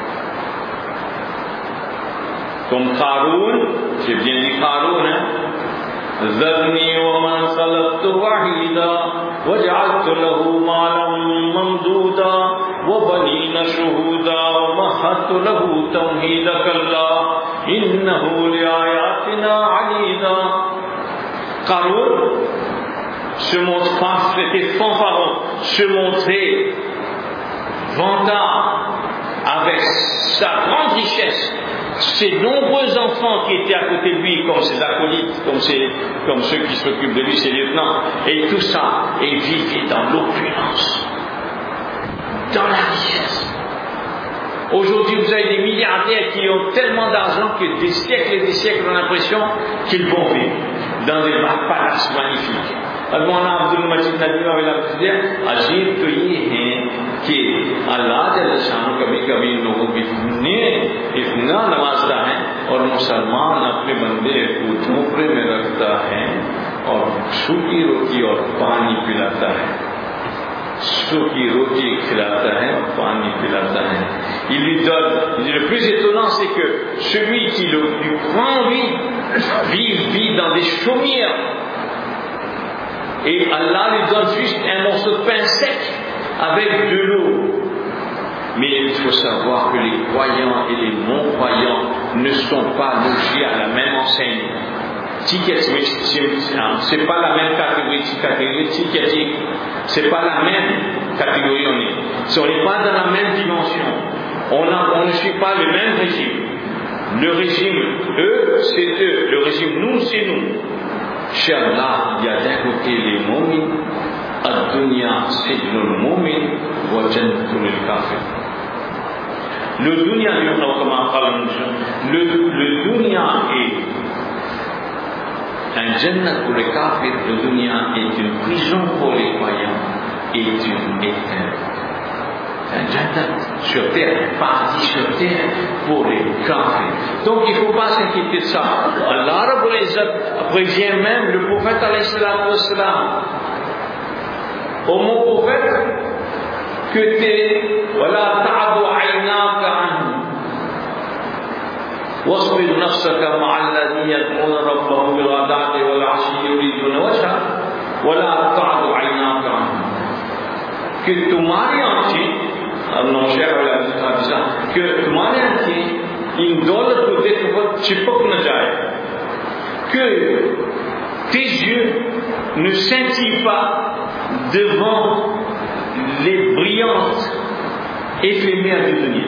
Comme Qarun, j'ai bien dit Qarun, hein? ذرني ومن خلقت وحيدا وجعلت له مالا ممدودا وبنين شهودا ومهدت له تمهيدا كلا إنه لآياتنا عنيدا. Qarun se montre parfait et fanfaron, se montrer vantard avec sa grande richesse, ses nombreux enfants qui étaient à côté de lui, comme ses acolytes, comme, ses, comme ceux qui s'occupent de lui, ses lieutenants, et tout ça, et vivait dans l'opulence, dans la richesse. Aujourd'hui, vous avez des milliardaires qui ont tellement d'argent que des siècles et des siècles ont l'impression qu'ils vont vivre dans des palaces magnifiques. अब मौलाना अब्दुल मजीद नदवी वाला अजीब तो ये है कि अल्लाह जल्ल शान कभी कभी लोगों की इतने इतना नवाजता है और मुसलमान अपने बंदे को झोंपड़े में रखता है और सूखी रोटी और पानी पिलाता है, सूखी रोटी खिलाता है और पानी पिलाता है. Il lui donne. Le plus étonnant, c'est que celui qui le lui prend envie vit, vit dans des chaumières. Et Allah lui donne juste un morceau de pain sec avec de l'eau. Mais il faut savoir que les croyants et les non-croyants ne sont pas logés à la même enseigne. C'est pas la même catégorie, catégorie, c'est pas la même catégorie, on est. On n'est pas dans la même dimension. On, a, on ne suit pas le même régime. Le régime, eux, c'est eux. Le régime, nous, c'est nous. Chez Allah, il y a d'un côté les moumines, ad-dunya, c'est le moumine, wa jannatul kafir. Le dunya, le, le dunya est un jannat pour les kafirs, le dunya est une prison pour les croyants et une éternelle. Un jannat sur terre, un paradis sur terre pour les kafirs. Donc il ne faut pas s'inquiéter de ça. Allah Rabbul Izzat prévient même le prophète alayhi salatu wassalam. Au mon prophète, que t'es, voilà, ta'adu aynaka anhu. واصبر نفسك مع الذين يدعون ربهم بالغداة والعشي يريدون وجهه ولا تعد عيناك عنهم. Que तुम्हारी आंखें, अब नौशेर वाला दिखा दिशा, कि तुम्हारी आंखें इन दौलत को देखकर चिपक न जाए, que tes yeux ne scintillent pas devant les brillantes éphémères du dunya.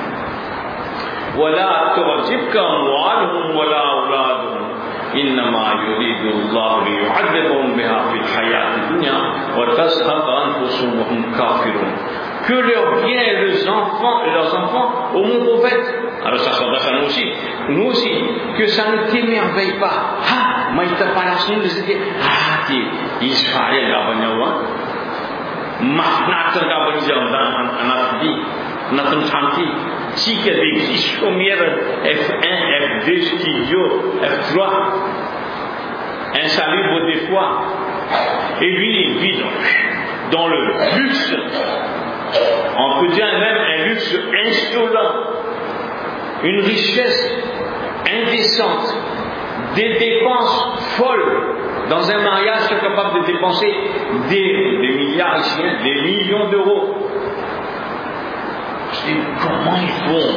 ولا تعجبك أموالهم ولا أولادهم إنما يريد الله ليعذبهم بها في الحياة الدنيا وتزهق أنفسهم وهم كافرون. Que leurs biens et leurs enfants, et leurs enfants, au mon prophète, alors ça s'adresse à nous aussi, nous aussi, que ça ne t'émerveille pas. Ah, mais il t'a pas la chaîne de se dire, ah, tu Israël, la bonne voie, Mahnat, la bonne voie, en Afrique, notre chantier. Si qu'il y a des petits chaumières F un, F deux, studio, F trois, insalubres des fois, et lui il vit dans, dans le luxe, on peut dire même un luxe insolent, une richesse indécente, des dépenses folles. Dans un mariage, ils sont capables de dépenser des, des milliards ici, des millions d'euros. Je dis, comment ils font?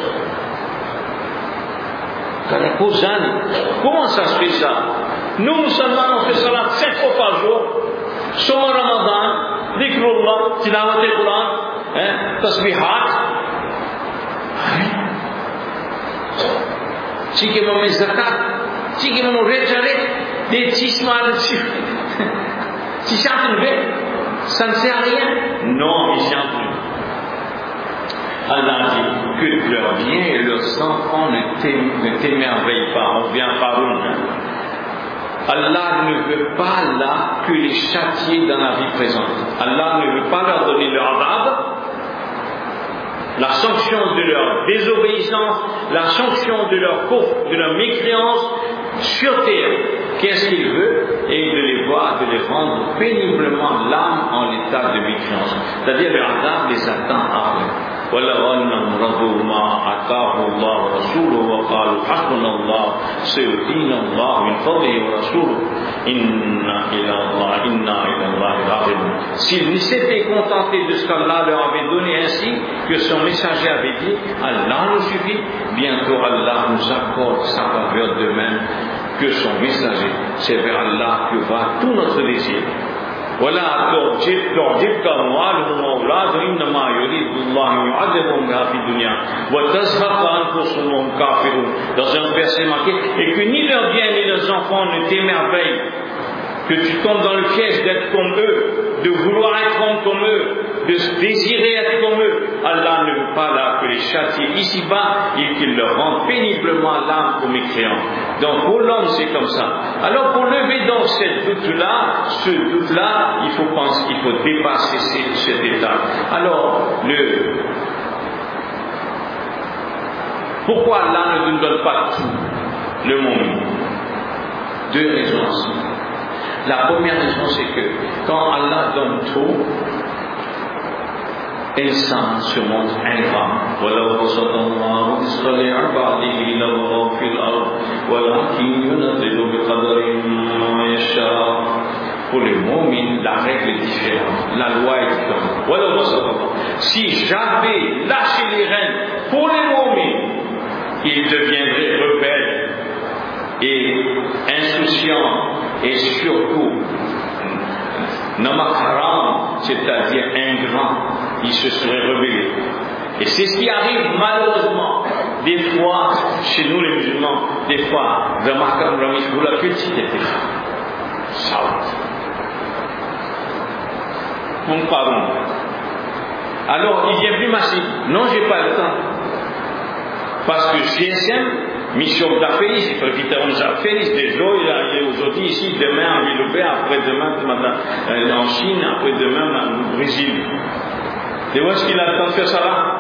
Comment ça se fait ça? Nous, musulmans, on fait salat cinq fois par jour. Somme Ramadan, dhikrullah, tilawat al-Quran, tasbihat. Si que mon zakat, si que mon retiré, des tismas, si chantent ça ne sert à rien. Non, ils chantent. Allah dit que leurs biens et leurs enfants ne t'émerveillent pas. On vient par une. Allah ne veut pas là que les châtier dans la vie présente. Allah ne veut pas leur donner leur adab, la sanction de leur désobéissance, la sanction de leur coffre, de leur mécréance sur terre. Qu'est-ce qu'il veut? Et de les voir, de les rendre péniblement l'âme en l'état de mécréance. C'est-à-dire le adab les attend après. ولو أنهم رضوا ما آتاهم الله ورسوله وقالوا حسبنا الله سيؤتينا الله من فضله ورسوله إنا إلى الله إنا إلى الله راغبون. S'ils s'étaient contentés de ce qu'Allah leur avait donné ainsi que son messager avait dit, Allah nous suffit, bientôt Allah nous accorde sa faveur de même que son messager. C'est vers Allah que va tout notre désir. ولا تعجبك أموالهم وأولادهم إنما يريد الله أن يعذبهم بها في الدنيا وتزهق أنفسهم وهم كافرون. Dans un verset marqué, et que ni leurs biens ni leurs enfants ne t'émerveillent, que tu tombes dans le piège d'être comme eux, de vouloir être comme eux, de désirer être comme eux. Allah ne veut pas là que les châtier ici-bas et qu'il leur rende péniblement l'âme aux mécréants. Donc pour l'homme c'est comme ça. Alors pour lever dans donc ce doute-là, ce doute-là, il faut penser, il faut dépasser cet état. Alors, le pourquoi Allah ne nous donne pas tout, le monde? Deux raisons aussi. La première raison, c'est que quand Allah donne tout, إنسان سموت عظام ولو بسط الله رزق لعباده لبغوا في الأرض ولكن ينزل بقدر ما يشاء. Pour les mu'mins, la règle est différente, la loi est différente. ولو بسط الله. Si j'avais lâché les rênes pour les mu'mins, ils deviendraient rebelles et insouciants et surtout namakaram, c'est-à-dire ingrats. Ils se seraient rebellés. Et c'est ce qui arrive malheureusement des fois chez nous les musulmans, des fois remarquable Ramesh vous la petite Saoud. Mon pardon. Alors il vient plus massif. Non, j'ai pas le temps. Parce que G S M, mission d'affaires, il faut éviter aux affaires, des eaux, il est arrivé aujourd'hui ici, demain en Guadeloupe, après-demain en Chine, après-demain au Brésil. Et où est-ce qu'il a le temps de faire ça là?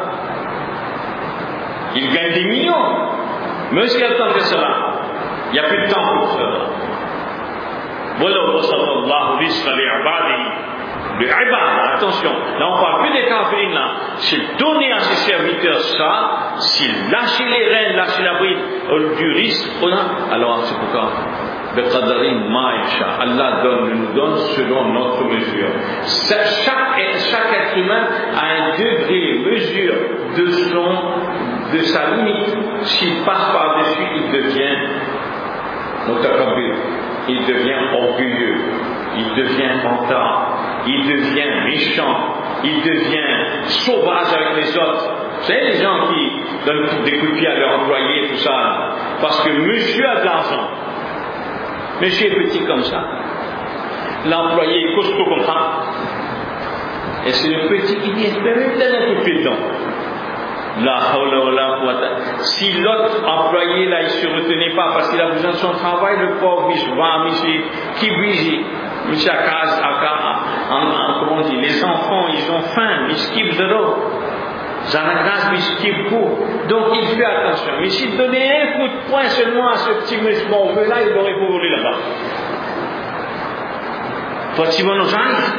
Il gagne des millions. Mais où est-ce qu'il a le temps de faire ça là? Il n'y a plus de temps pour ça. Attention, là on ne parle plus des kafirines là. C'est donner à ses serviteurs ça, s'il lâche les rênes, lâche la bride du risque, alors c'est pourquoi Allah donne, nous donne selon notre mesure. Chaque, chaque être humain a un degré, mesure de son, de sa limite. S'il passe par-dessus, il devient mutakabir, il devient orgueilleux, il devient menteur, il devient méchant, il devient sauvage avec les autres. Vous savez, les gens qui donnent des coups de pied à leurs employés, tout ça, parce que monsieur a de l'argent. Monsieur est petit comme ça. L'employé est costaud comme ça. Et c'est le petit qui dit espérez peut-être un coup de pied dedans. La hawla wa la quwwata. Si l'autre employé là il ne se retenait pas parce qu'il a besoin de son travail, le pauvre monsieur va, monsieur qui bouge, monsieur à case, à comment on dit, les enfants ils ont faim, ils skippent de l'eau. Zanagas, mais skippe court. Donc il fait attention. Mais s'il donnait un coup de poing seulement à ce petit monsieur mauvais là, il aurait pas volé là-bas. Fatima nos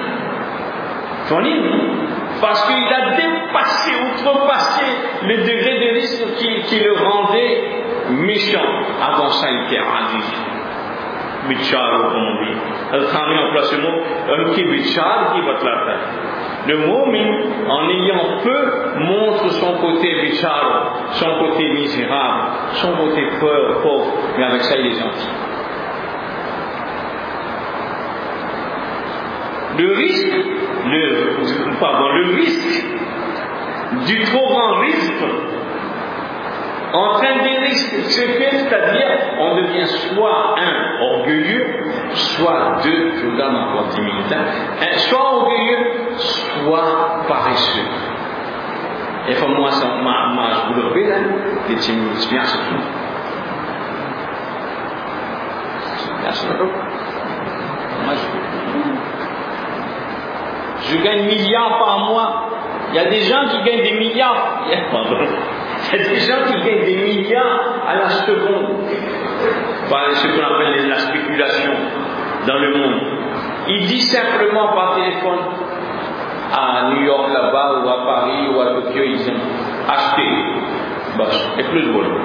parce qu'il a dépassé, outrepassé le degré de risque qui, qui le rendait méchant. Avant ça, il était aziz. Bichar, comme on dit. Elle en place le mot, un qui bichar qui va te la faire. Le mu'min, en ayant peu, montre son côté bichar, son côté misérable, son côté pauvre, mais avec ça, il est gentil. Le risque, le, pardon, le risque du trop grand risque entraîne des risques, c'est-à-dire on devient soit un orgueilleux, soit deux, je vous donne encore dix minutes, hein, soit orgueilleux, soit paresseux. Et pour moi, ça m'a je vous le fais là, les dix minutes, bien c'est tout. Bien c'est tout. Moi, je, je gagne milliards par mois. Il y a des gens qui gagnent des milliards. Pardon. Il y a des gens qui gagnent des milliards à la seconde. Par ce qu'on appelle la spéculation dans le monde. Il dit simplement par téléphone à New York là-bas ou à Paris ou à Tokyo, ils disent acheter. Bah, et plus de bol.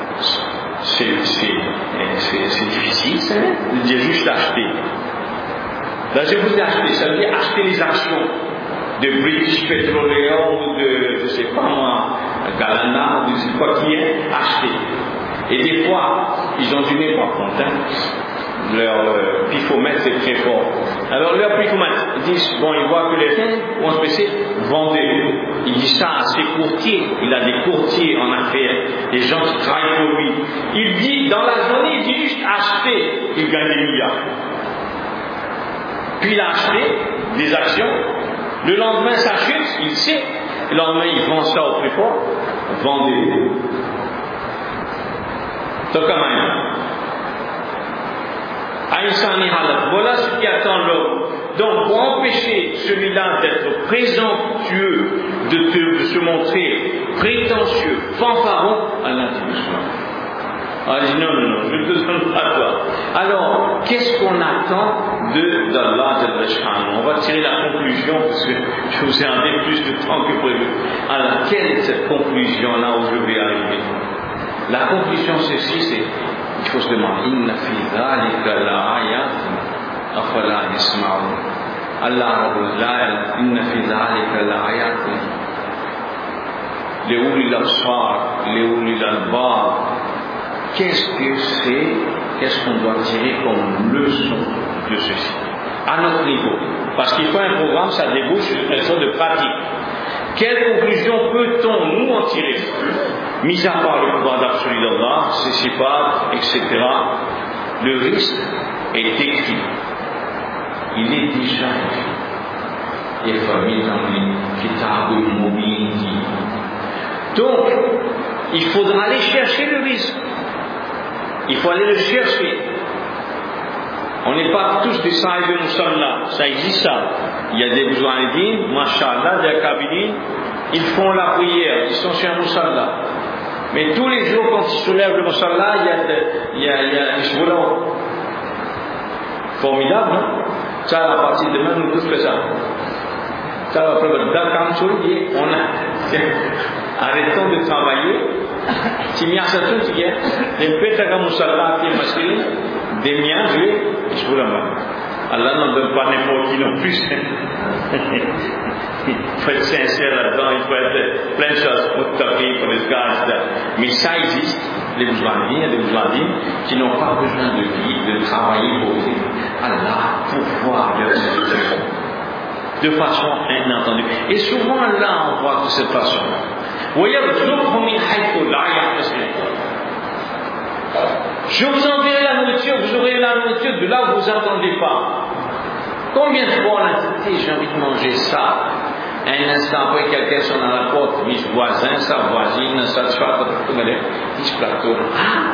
C'est difficile, ça, de dire juste acheter. Là, je vous ai acheté, ça veut dire acheter les actions de British Petroleum ou de, je ne sais pas moi, Galana, ou de je ne sais pas qui est, acheter. Et des fois, ils ont du nez par contre, hein. Leur euh, pifomètre c'est très fort. Alors leur pifomètre, ils disent, bon, ils voient que les gens vont se baisser, vendez. Il dit ça à ses courtiers, il a des courtiers en affaires, des gens qui travaillent pour lui. Il dit, dans la journée, il dit juste acheter, il gagne des milliards. Puis il a acheté des actions, le lendemain ça chute, il sait, le lendemain il vend ça au plus fort, vendez. Donc quand même, Aïsani Halat. Voilà ce qui attend l'homme. Donc, pour empêcher celui-là d'être présomptueux, de, te, de se montrer prétentieux, fanfaron, Allah dit doucement. Allah dit non, non, non, je ne te donne pas toi. Alors, qu'est-ce qu'on attend de d'Allah de Rashhan? On va tirer la conclusion, parce que je vous ai amené plus de temps que prévu. Alors, quelle est cette conclusion-là où je vais arriver? La conclusion, c'est ceci, c'est il faut se demander Inna fi dhalika la ayatin afala yasma'un. Allah la inna fi dhalika la ayatin li ulil absar li ulil albab. Qu'est-ce que c'est? Qu'est-ce qu'on doit tirer comme leçon de ceci à notre niveau? Parce qu'il faut un programme, ça débouche sur une sorte de pratique. Quelle conclusion peut-on nous en tirer? Mis à part le pouvoir d'absolu d'Allah, ses sifat, et cetera. Le risque est écrit. Il est déjà écrit. Il faut mettre dans les kitabul mubin. Donc, il faudra aller chercher le risque. Il faut aller le chercher. On n'est pas tous des sahib de Moussalla. Ça existe ça. Il y a des Bouzouanidines, Masha'Allah, des Akabidines, ils font la prière, ils sont sur un Moussalla. Mais tous les jours, quand ils soulèvent le Moussalla, il y a, de, il y a, il y a un chevron. Formidable, non? Ça, à partir de demain, nous tous faisons ça. Ça va faire le on a. Arrêtons de travailler. Si il y a ça tout, il y a des pétagas Moussalla qui est masculin, des miens, je vous la main. Allah n'en donne pas n'importe qui non plus. Il faut être sincère là-dedans, il faut être plein de choses pour taper, pour les gars, mais ça existe, les musulmans, les musulmans qui n'ont pas besoin de vie, de travailler pour Allah, pour voir leur situation. De façon inentendue. Et souvent Allah envoie de cette façon. Je vous enverrai la nourriture, vous aurez la nourriture de là où vous n'entendez pas. Combien de fois on a dit j'ai envie de manger ça? Un instant après, quelqu'un sonne à la porte, mes voisins, sa voisine, sa soeur, ce plateau. Ah!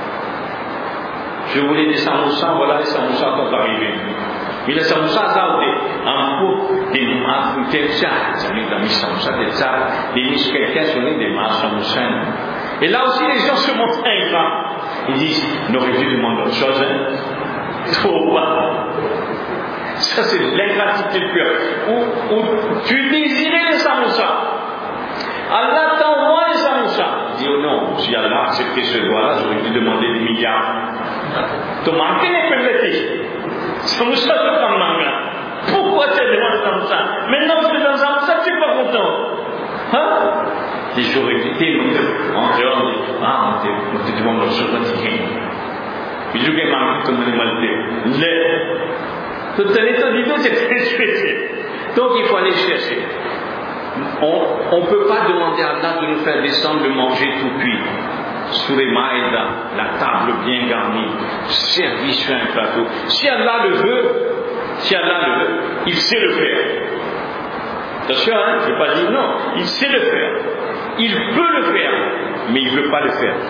Je voulais des samoussas, voilà les samoussas sont arrivés. Mais les samoussas, ça, en cours, des masses, des ça, des samoussas, des ça, des miches, quelqu'un sur les des masses, samoussas. Et là aussi, les gens se montrent ingrats. Ils disent, on aurait dû demander autre chose, hein. Trop bas. Ça, c'est l'ingratitude pure. Où, où tu désirais les samoussas. Allah t'envoie les samoussas. Il dit, oh non, si Allah a accepté ce doigt-là, j'aurais dû demander des milliards. Tu manques les pervertis. Samoussa, tu t'en manques. Pourquoi tu as demandé samoussa? Maintenant, tu es dans samoussa, tu n'es pas content. Hein? Et j'aurais été en dehors, ah, on te demande le jour de il joue bien mal comme les maltais. Le tout l'état du dos, c'est très spécial. Donc il faut aller chercher. On ne peut pas demander à Allah de nous faire descendre le manger tout cuit. Sur les maïdas, la table bien garnie, servi sur un plateau. Si Allah le veut, si Allah le veut, il sait le faire. Attention, hein, je ne vais pas dire non, il sait le faire. Il peut le faire, mais il ne veut pas le faire.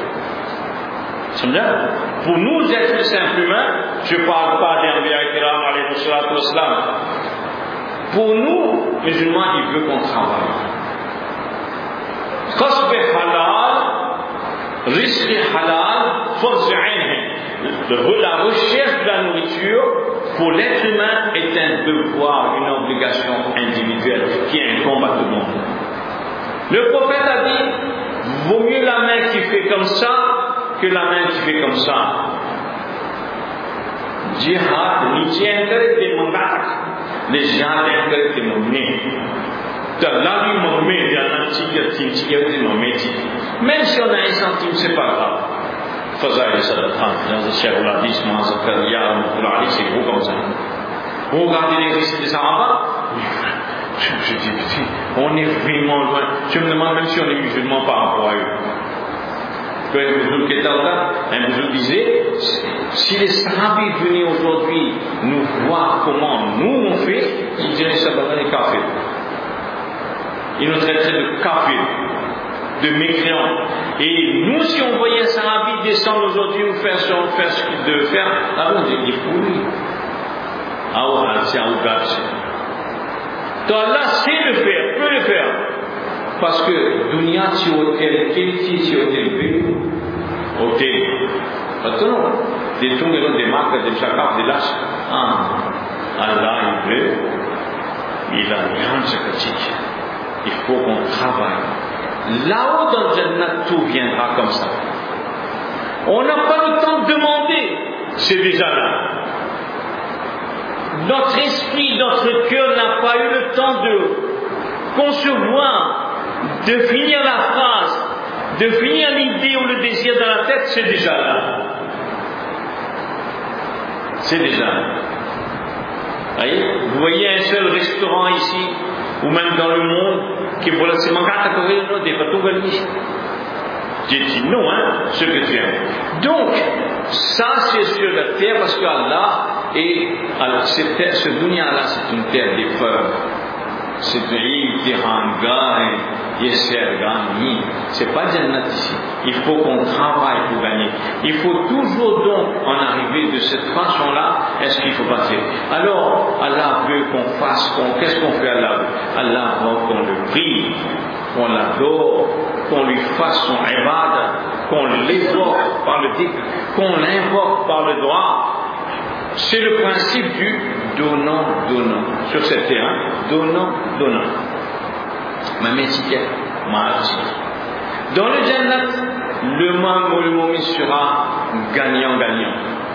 Pour nous, êtres simples humains, je ne parle pas des Anbiya Kiram, alayhi salatu wassalam. Pour nous, musulmans, il veut qu'on travaille. Qasb halal, risque halal, force la recherche de la nourriture pour l'être humain est un devoir, une obligation individuelle qui incombe à tout le monde. Le prophète a dit, vaut mieux la main qui fait comme ça que la main qui fait comme ça. Jihad, niche encourage mandat, les gens encourage de mener. Allah lui m'emmène, il y a un petit, il y a un petit, il y a un petit. Même si on a un centime, c'est pas grave. Fazaïl Sadatan, dans le Cheikh Ouladis, Mazakaria, Moulali, c'est gros comme ça. Vous regardez les risques des Arabes, je, je dis, on est vraiment loin. Je me demande même si on est musulman par rapport à eux. Que un musulman qui est là, un musulman disait, si les Sahabis venaient aujourd'hui nous voir comment nous on fait, ils diraient ça dans les cafés. Ils nous traiteraient de cafés. de mécréants. Et nous, si on voyait un sahabi descendre aujourd'hui ou faire, faire ce qu'il devait faire, ah bon, il est fou lui. Ah ouais, c'est un ouvrage. Donc Allah sait le faire, peut le faire. Parce que dunia si hôtel, quel si hôtel, hôtel. Attends, des tombes des marques, des chakras, des lâches. Ah, Allah, il veut, il a rien de critique. Il faut qu'on travaille. Là-haut dans le Jannat, tout viendra comme ça. On n'a pas le temps de demander, c'est déjà là. Notre esprit, notre cœur n'a pas eu le temps de concevoir, de finir la phrase, de finir l'idée ou le désir dans la tête, c'est déjà là. C'est déjà là. Voyez, vous voyez un seul restaurant ici, ou même dans le monde, qui voilà, c'est mangata corrino des patougalis. J'ai dit non, hein, ce que tu aimes. Donc, ça c'est sur la terre parce qu'Allah est, cette terre, ce dunya-là, c'est une terre d'épreuve. C'est une île, Tiranga, Yesergani. C'est pas Jannat ici. Il faut qu'on travaille pour gagner. Il faut toujours donc en arriver de cette façon-là. Est-ce qu'il faut passer? Alors, Allah veut qu'on fasse, qu'on, qu'est-ce qu'on fait Allah? Allah veut qu'on le prie, qu'on l'adore, qu'on lui fasse son ibad, qu'on l'évoque par le dhikr, qu'on l'invoque par le droit. C'est le principe du donnant-donnant. Sur cette terre, donnant-donnant. Ma métier, ma dans le Jannat, le mam ou le moumi sera gagnant-gagnant.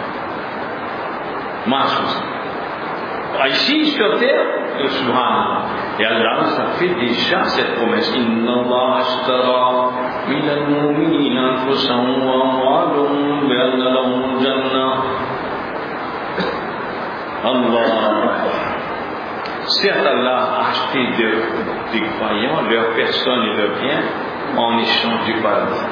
Ma ici, sur terre, le Subhanallah. Et Allah, ça fait déjà cette promesse. Inna Allah ashtara min al-mu'minina anfusahum wa amwalahum bi anna lahum jannah. Allah. Certes, Allah a acheté des de croyants, leurs personnes et leurs biens en échange du paradis.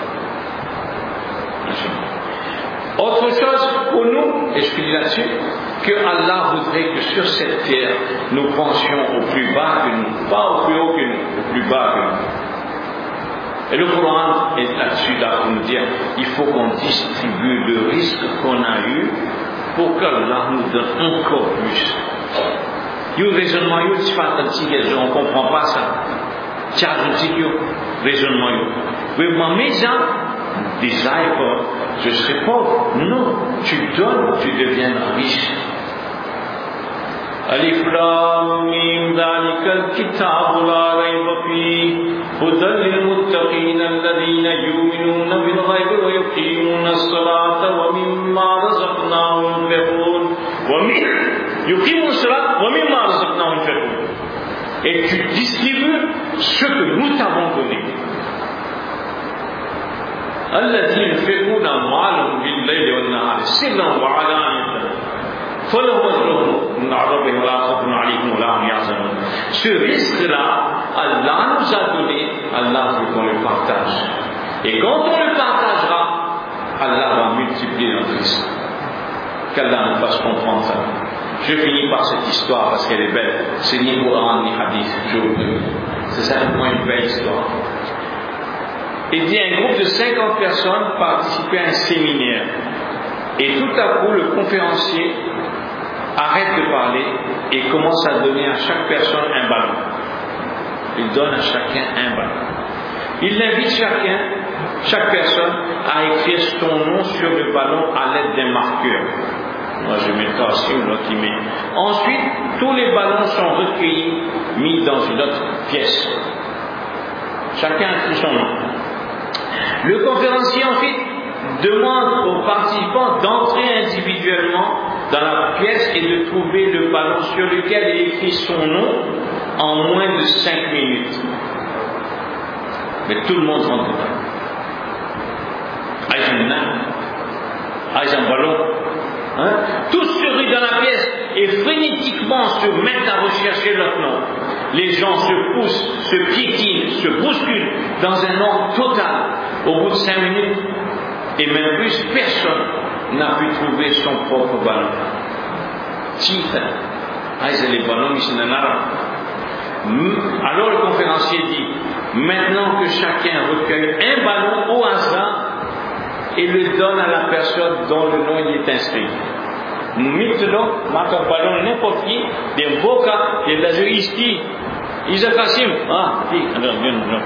Autre chose pour nous, et je finis là-dessus, que Allah voudrait que sur cette terre, nous pensions au plus bas que nous, pas au plus haut que nous, au plus bas que nous. Et le Coran est là-dessus, là, pour nous dire, il faut qu'on distribue le risque qu'on a eu pour qu'Allah nous donne encore plus. Il y a un raisonnement, il y a on ne comprend pas ça. Il y a un raisonnement. Oui, mais mes gens, désirent pas, je serai pauvre. Non, tu donnes, tu deviens riche. Alif Lam Mim Dhalikal Kitab la rayba fihi hudan lil muttaqin alladhina yu'minuna bil ghaibi wa yuqimuna as-salata wa mimma razaqnahum yunfiqun wa min yuqimuna as-salata wa mimma razaqnahum yunfiqun. Et tu distribues ce que nous t'avons donné. الذين ينفقون أموالهم بالليل والنهار سرا وعلانية فلهم أجرهم من ربهم ولا خوف عليهم ولا هم يحزنون. Ce risque-là, Allah nous a donné, Allah veut qu'on le partage. Et quand on le partagera, Allah va multiplier notre risque. Qu'Allah nous fasse comprendre ça. Je finis par cette histoire parce qu'elle est belle. C'est ni Coran ni Hadith. C'est simplement une belle histoire. Il dit un groupe de cinquante personnes participaient à un séminaire. Et tout à coup, le conférencier arrête de parler et commence à donner à chaque personne un ballon. Il donne à chacun un ballon. Il invite chacun, chaque personne à écrire son nom sur le ballon à l'aide d'un marqueur. Moi je mets ça aussi, ou l'autre qui met. Ensuite, tous les ballons sont recueillis, mis dans une autre pièce. Chacun a écrit son nom. Le conférencier ensuite demande aux participants d'entrer individuellement dans la pièce et de trouver le ballon sur lequel il écrit son nom en moins de cinq minutes. Mais tout le monde rentre dedans. Aïe, un ballon. Hein? Tous se ruent dans la pièce et frénétiquement se mettent à rechercher leur nom. Les gens se poussent, se piétinent, se bousculent dans un ordre total. Au bout de cinq minutes, et même plus, personne n'a pu trouver son propre ballon. Tita. Ah, c'est les ballons, ils sont en arabe. Alors le conférencier dit, Maintenant que chacun recueille un ballon au hasard et le donne à la personne dont le nom il est inscrit. Maintenant, un ballon n'importe qui, des Boca, des Lazuriski, Isaac Kassim, ah, alors, bien, bien.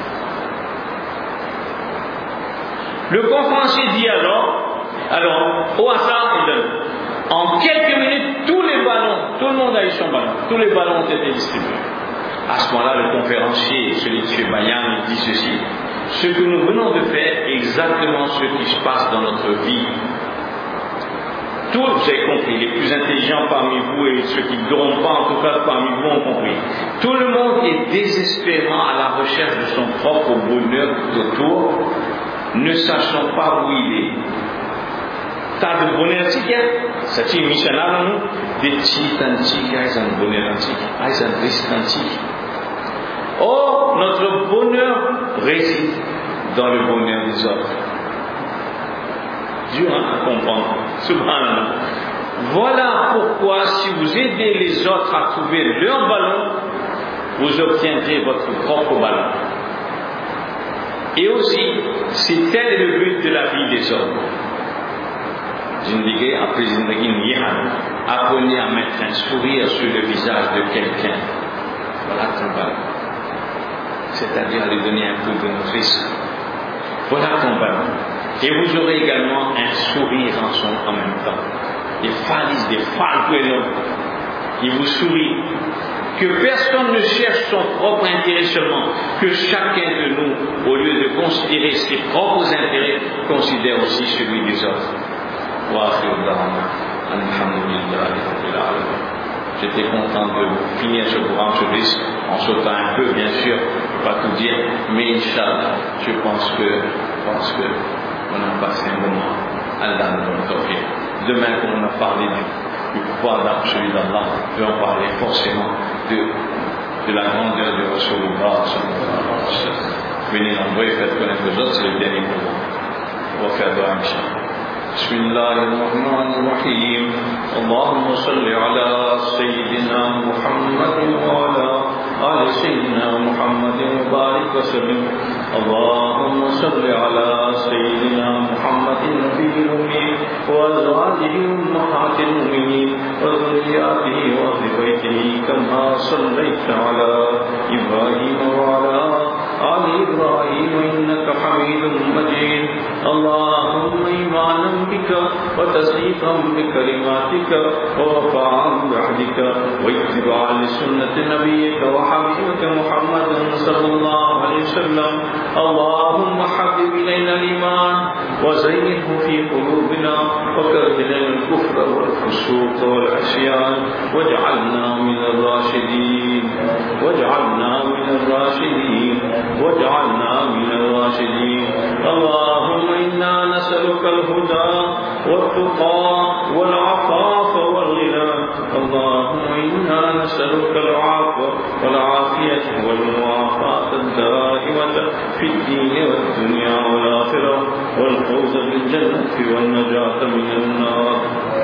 Le conférencier dit alors, alors, au hasard, il donne. En quelques minutes, tous les ballons, tout le monde a eu son ballon, tous les ballons ont été distribués. À ce moment-là, le conférencier, celui de M. Bayan, il dit ceci: ce que nous venons de faire est exactement ce qui se passe dans notre vie. Tous, vous avez compris, les plus intelligents parmi vous et ceux qui ne dorment pas, en tout cas parmi vous, ont compris. Tout le monde est désespérant à la recherche de son propre bonheur autour, ne sachant pas où il est. Tant de bonheur antique, c'est une missionnaire, nous, des titres antiques, ils ont un bonheur antique, ils ont un risque antique. Or, notre bonheur réside dans le bonheur des autres. Dieu a à comprendre. Subhanallah. Voilà pourquoi, si vous aidez les autres à trouver leur ballon, vous obtiendrez votre propre ballon. Et aussi, c'est tel le but de la vie des hommes. Jindigé a présenté une yihan. Apprenez à mettre un sourire sur le visage de quelqu'un. Voilà ton ballon. C'est-à-dire à lui donner un coup de nourrice. Voilà ton ballon. Et vous aurez également un sourire en, son, en même temps. Des phalises, des falques, qui vous sourient. Que personne ne cherche son propre intérêt seulement. Que chacun de nous, au lieu de considérer ses propres intérêts, considère aussi celui des autres. J'étais content de finir ce programme sur risque, en sautant un peu, bien sûr, pas tout dire, mais Inch'Allah, je pense que, je pense que on a passé un moment. Allah nous donne tawfiq. Demain, quand on a parlé du, du pouvoir d'absolu d'Allah, je vais en parler forcément de, de la grandeur de Rasulullah. Venez nombreux et faites connaître les autres, c'est le dernier moment. On va faire doigt, Inch'Allah. بسم الله الرحمن الرحيم اللهم صل على سيدنا محمد وعلى آل سيدنا محمد وبارك وسلم اللهم صل على سيدنا محمد النبي الأمي وأزواجه أمهات المؤمنين وذرياته وأهل بيته كما صليت على إبراهيم وعلى آل إبراهيم إنك حميد مجيد اللهم إيمانا بك وتصديقا بكلماتك ووفاء بعهدك واتباعا لسنة نبيك وحبيبك محمد صلى الله عليه وسلم اللهم حبب إلينا الإيمان وزينه في قلوبنا وكره إلينا الكفر والفسوق والعصيان واجعلنا من الراشدين واجعلنا من الراشدين واجعلنا من الراشدين اللهم إنا نسألك الهدى والتقى والعفاف والغنى اللهم إنا نسألك العفو والعافية والمعافاة الدائمة في الدين والدنيا والآخرة والفوز بالجنة والنجاة من النار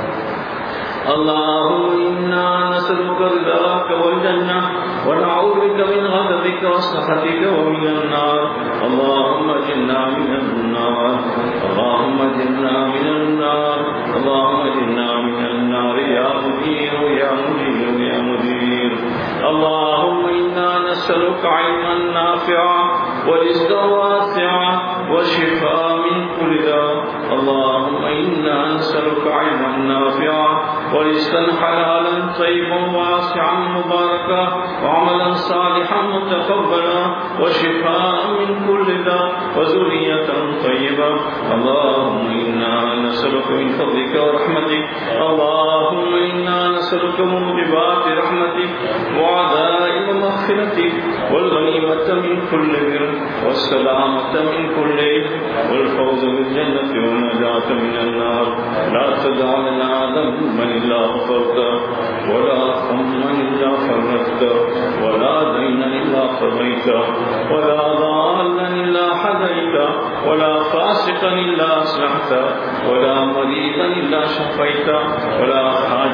اللهم إنا نسألك رضاك والجنة ونعوذ بك من غضبك وسخطك ومن النار اللهم اجرنا من النار اللهم اجرنا من النار اللهم اجرنا من النار يا مدير يا مدير يا مدير اللهم إنا نسألك علما نافعا ورزقا واسعا وشفاء من كل داء اللهم إنا نسألك علما نافعا ورزقا حلالا طيبا واسعا مباركا وعملا صالحا متقبلا وشفاء من كل داء وذرية طيبة اللهم إنا نسألك من فضلك ورحمتك اللهم إنا نسألك موجبات رحمتك وعزائم مغفرتك والغنيمة من كل بر والسلامة من كل إثم والفوز بالجنة والنجاة من النار لا تدع لنا ذنبا إلا غفرته ولا هما إلا فرجته ولا دينا إلا قضيته ولا ضالا إلا هديته ولا فاسقا إلا أصلحته ولا مريضا إلا شفيته ولا حاجة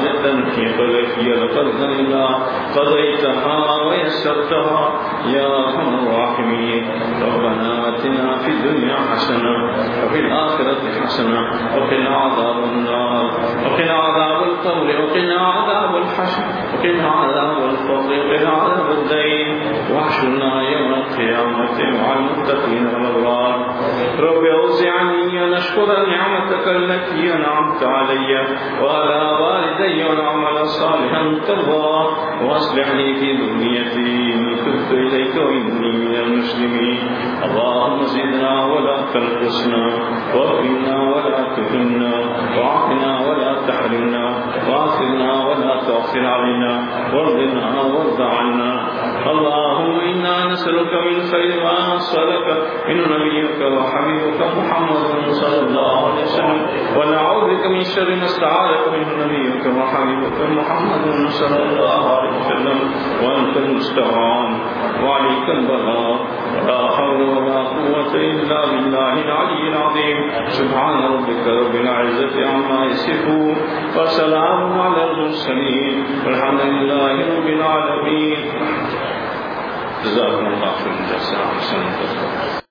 التي قضيت لقد إلا قضيتها ويسرتها يا أرحم الراحمين. ربنا آتنا في الدنيا حسنة وفي الآخرة حسنة وقنا عذاب النار وقنا عذاب القبر وقنا عذاب الحشر وقنا عذاب الفقر وقنا عذاب الدين واحشرنا يوم القيامة مع المتقين والأبرار. رب أوزعني أن أشكر نعمتك التي أنعمت علي وعلى والدي ونعمل صالحا ترضاه وأصلح لي في ذريتي إني تبت إليك وإني من المسلمين. اللهم زدنا ولا تنقصنا واكرمنا ولا تهنا وعافنا ولا تحرمنا واغفرنا ولا تغفر علينا وارضنا وارض عنا. اللهم إنا نسألك من خير ما سألك من نبيك وحبيبك محمد صلى الله عليه وسلم ونعوذ بك من شر ما استعاذك منه نبيك وحبيبك محمد صلى الله عليه وسلم وأنت المستعان وعليك البلاغ ولا حول ولا قوة إلا بالله العلي العظيم. سبحان ربك رب العزة عما يصفون وسلام على المرسلين والحمد لله رب العالمين. جزاكم الله خيرا.